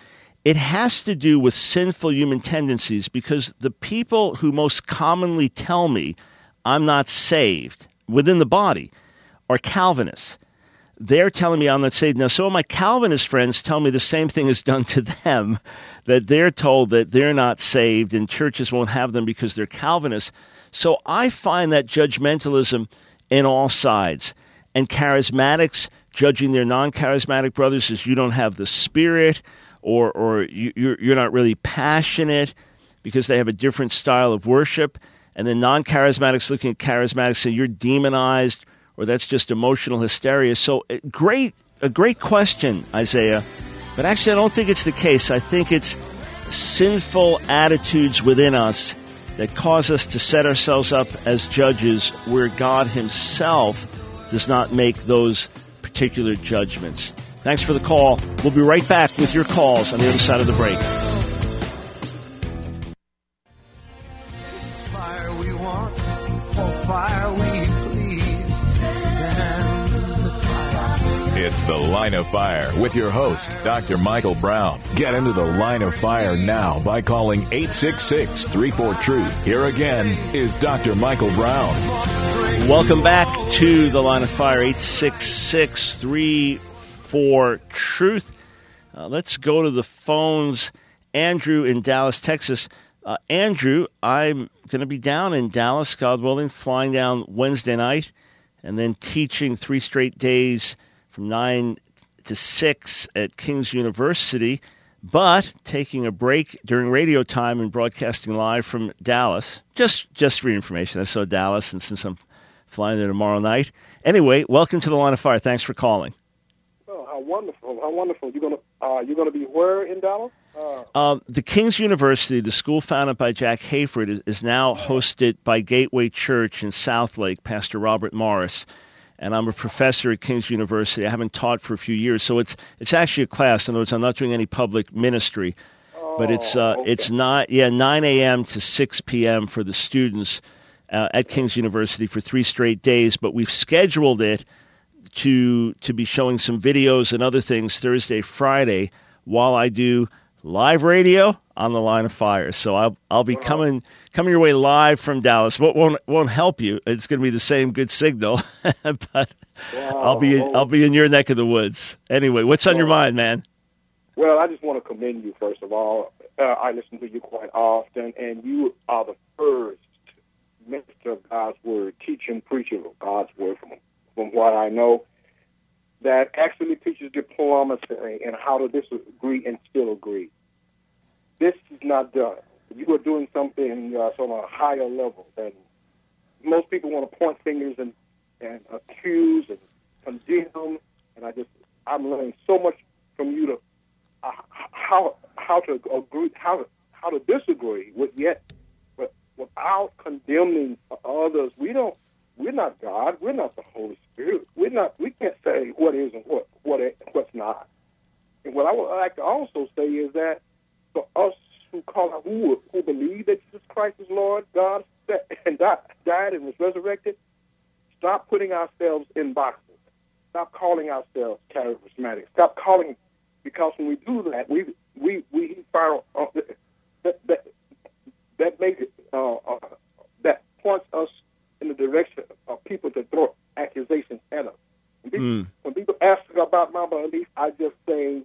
it has to do with sinful human tendencies, because the people who most commonly tell me I'm not saved within the body are Calvinists. They're telling me I'm not saved. Now, some of my Calvinist friends tell me the same thing is done to them, that they're told that they're not saved and churches won't have them because they're Calvinists. So I find that judgmentalism in all sides. And charismatics judging their non-charismatic brothers as you don't have the Spirit, or or you, you're, you're not really passionate because they have a different style of worship. And then non-charismatics looking at charismatics saying you're demonized, or that's just emotional hysteria. So great, a great question, Isaiah. But actually, I don't think it's the case. I think it's sinful attitudes within us that cause us to set ourselves up as judges where God himself does not make those particular judgments. Thanks for the call. We'll be right back with your calls on the other side of the break. Fire we want, for fire we bleed. It's The Line of Fire with your host, Doctor Michael Brown. Get into The Line of Fire now by calling eight six six, three four, truth. Here again is Doctor Michael Brown. Welcome back to The Line of Fire, eight six six, three four, truth. Uh, let's go to the phones. Andrew in Dallas, Texas. Uh, Andrew, I'm going to be down in Dallas, God willing, flying down Wednesday night, and then teaching three straight days from nine to six at King's University, but taking a break during radio time and broadcasting live from Dallas. Just just for your information, I saw Dallas, and since I'm flying there tomorrow night. Anyway, welcome to The Line of Fire. Thanks for calling. Oh, how wonderful, how wonderful. You're going to uh, you're going to be where in Dallas? Uh, uh, the King's University, the school founded by Jack Hayford, is, is now hosted by Gateway Church in Southlake, Pastor Robert Morris. And I'm a professor at King's University. I haven't taught for a few years, so it's it's actually a class. In other words, I'm not doing any public ministry, oh, but it's uh, okay. it's not yeah nine a.m. to six p.m. for the students uh, at King's University for three straight days. But we've scheduled it to to be showing some videos and other things Thursday, Friday, while I do live radio on The Line of Fire. So I'll I'll be coming coming your way live from Dallas. What won't won't help you? It's going to be the same good signal, but wow. I'll be I'll be in your neck of the woods. Anyway, what's on your mind, man? Well, I just want to commend you first of all. Uh, I listen to you quite often, and you are the first minister of God's word, teaching, preacher of God's word, from from what I know, that actually teaches diplomacy and how to disagree and still agree. This is not done. You are doing something uh, on a higher level than most people want to point fingers and, and accuse and condemn. And I just, I'm learning so much from you to uh, how how to agree, how to how to disagree with yet, but without condemning others. We don't. We're not God. We're not the Holy Spirit. We're not. We can't say what is and what what what's not. And what I would like to also say is that for us who call out, who who believe that Jesus Christ is Lord, God, and died, died and was resurrected, stop putting ourselves in boxes. Stop calling ourselves charismatic. Stop calling, because when we do that, we we we fire uh, that that that makes it uh, uh, that points us in the direction of people to throw accusations at us. When people, mm. when people ask about my belief, I just say,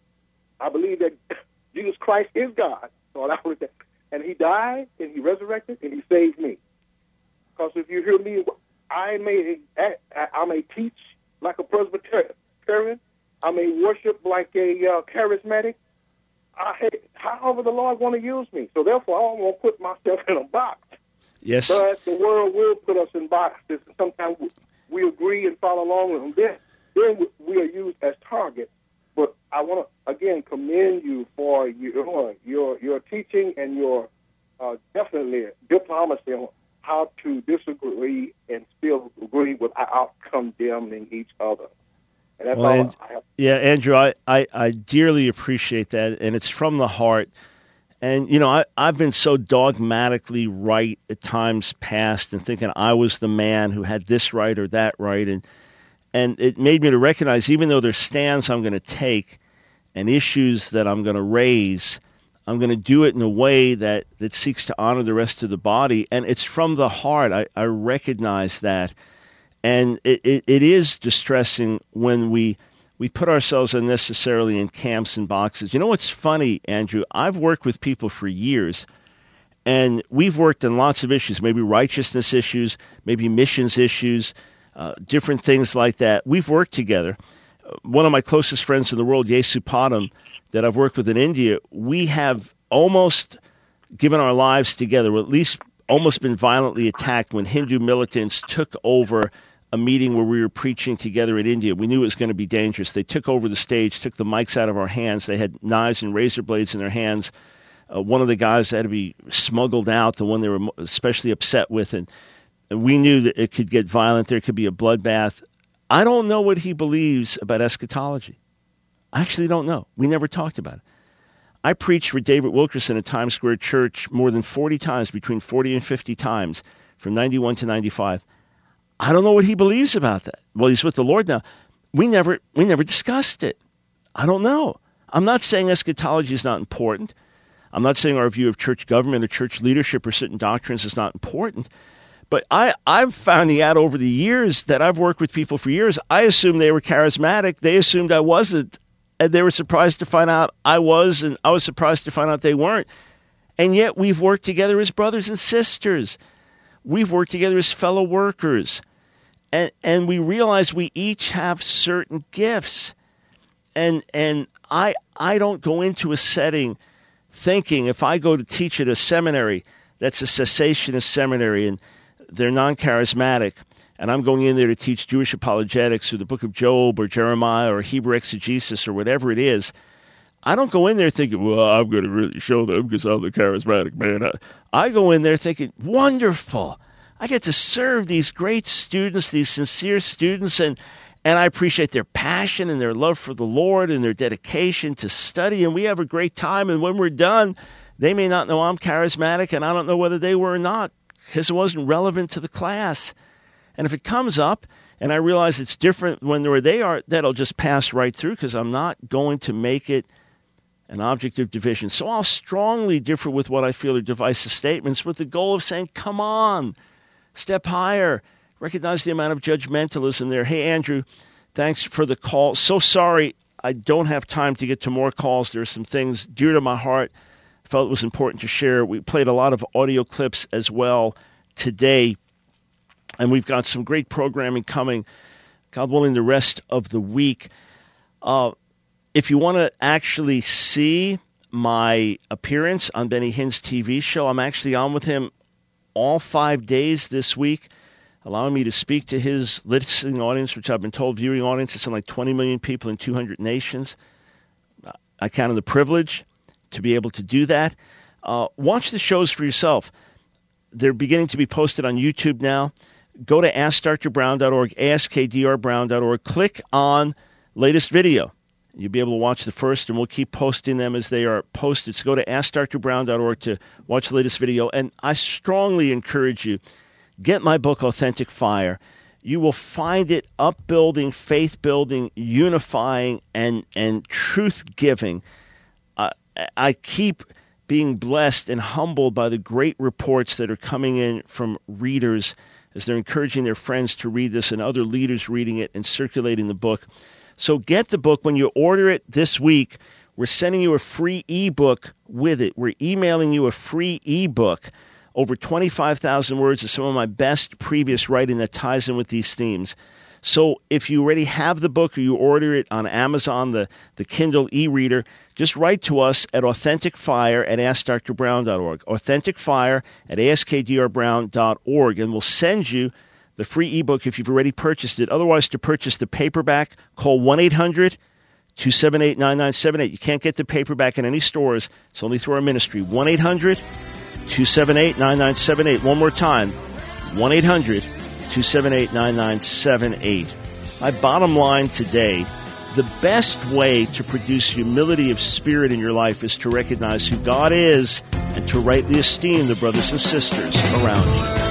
I believe that Jesus Christ is God. So that was that. And he died, and he resurrected, and he saved me. Because if you hear me, I may I may teach like a Presbyterian. I may worship like a uh, charismatic. I, however the Lord want to use me. So therefore, I don't want to put myself in a box. Yes. But the world will put us in boxes. Sometimes we agree and follow along with them. Then, then we are used as targets. But I want to, again, commend you for your your, your teaching and your uh, definitely diplomacy on how to disagree and still agree without condemning each other. And that's well, all and, I have. Yeah, Andrew, I, I, I dearly appreciate that, and it's from the heart. And, you know, I, I've been so dogmatically right at times past and thinking I was the man who had this right or that right. And and it made me to recognize, even though there's stands I'm going to take, and issues that I'm going to raise, I'm going to do it in a way that, that seeks to honor the rest of the body. And it's from the heart. I, I recognize that. And it, it, it is distressing when we we put ourselves unnecessarily in camps and boxes. You know what's funny, Andrew? I've worked with people for years, and we've worked on lots of issues, maybe righteousness issues, maybe missions issues, uh, different things like that. We've worked together. One of my closest friends in the world, Yesu Padam, that I've worked with in India, we have almost given our lives together, or at least almost been violently attacked when Hindu militants took over a meeting where we were preaching together in India. We knew it was going to be dangerous. They took over the stage, took the mics out of our hands. They had knives and razor blades in their hands. Uh, one of the guys had to be smuggled out, the one they were especially upset with, and, and we knew that it could get violent. There could be a bloodbath. I don't know what he believes about eschatology. I actually don't know. We never talked about it. I preached for David Wilkerson at Times Square Church more than forty times, between forty and fifty times, from ninety-one to ninety-five. I don't know what he believes about that. Well, he's with the Lord now. We never we never discussed it. I don't know. I'm not saying eschatology is not important. I'm not saying our view of church government or church leadership or certain doctrines is not important. But I, I've found out over the years that I've worked with people for years, I assumed they were charismatic. They assumed I wasn't. And they were surprised to find out I was, and I was surprised to find out they weren't. And yet we've worked together as brothers and sisters. We've worked together as fellow workers. And and we realize we each have certain gifts. And and I I don't go into a setting thinking if I go to teach at a seminary that's a cessationist seminary and they're non-charismatic, and I'm going in there to teach Jewish apologetics or the book of Job or Jeremiah or Hebrew exegesis or whatever it is, I don't go in there thinking, well, I'm going to really show them because I'm the charismatic man. I, I go in there thinking, wonderful. I get to serve these great students, these sincere students, and, and I appreciate their passion and their love for the Lord and their dedication to study, and we have a great time. And when we're done, they may not know I'm charismatic, and I don't know whether they were or not because it wasn't relevant to the class. And if it comes up and I realize it's different when where they are, that'll just pass right through because I'm not going to make it an object of division. So I'll strongly differ with what I feel are divisive statements with the goal of saying, come on, step higher, recognize the amount of judgmentalism there. Hey, Andrew, thanks for the call. So sorry I don't have time to get to more calls. There are some things dear to my heart. I felt it was important to share. We played a lot of audio clips as well today. And we've got some great programming coming, God willing, the rest of the week. Uh, if you want to actually see my appearance on Benny Hinn's T V show, I'm actually on with him all five days this week, allowing me to speak to his listening audience, which I've been told viewing audience is something like twenty million people in two hundred nations. I count on the privilege to be able to do that. Uh, watch the shows for yourself. They're beginning to be posted on YouTube now. Go to ask dr brown dot org, ask d r brown dot org. Click on latest video. You'll be able to watch the first, and we'll keep posting them as they are posted. So go to ask dr brown dot org to watch the latest video. And I strongly encourage you, get my book, Authentic Fire. You will find it upbuilding, faith-building, unifying, and, and truth-giving. Uh, I keep being blessed and humbled by the great reports that are coming in from readers as they're encouraging their friends to read this and other leaders reading it and circulating the book. So get the book. When you order it this week, we're sending you a free ebook with it. We're emailing you a free ebook, over twenty-five thousand words of some of my best previous writing that ties in with these themes. So if you already have the book or you order it on Amazon, the, the Kindle e-reader, just write to us at authentic fire at ask dr brown dot org, authentic fire at ask d r brown dot org, and we'll send you the free ebook if you've already purchased it. Otherwise, to purchase the paperback, call one eight hundred two seven eight nine nine seven eight. You can't get the paperback in any stores. It's only through our ministry. one eight hundred two seven eight nine nine seven eight. One more time, one eight hundred two seven eight nine nine seven eight. My bottom line today, the best way to produce humility of spirit in your life is to recognize who God is and to rightly esteem the brothers and sisters around you.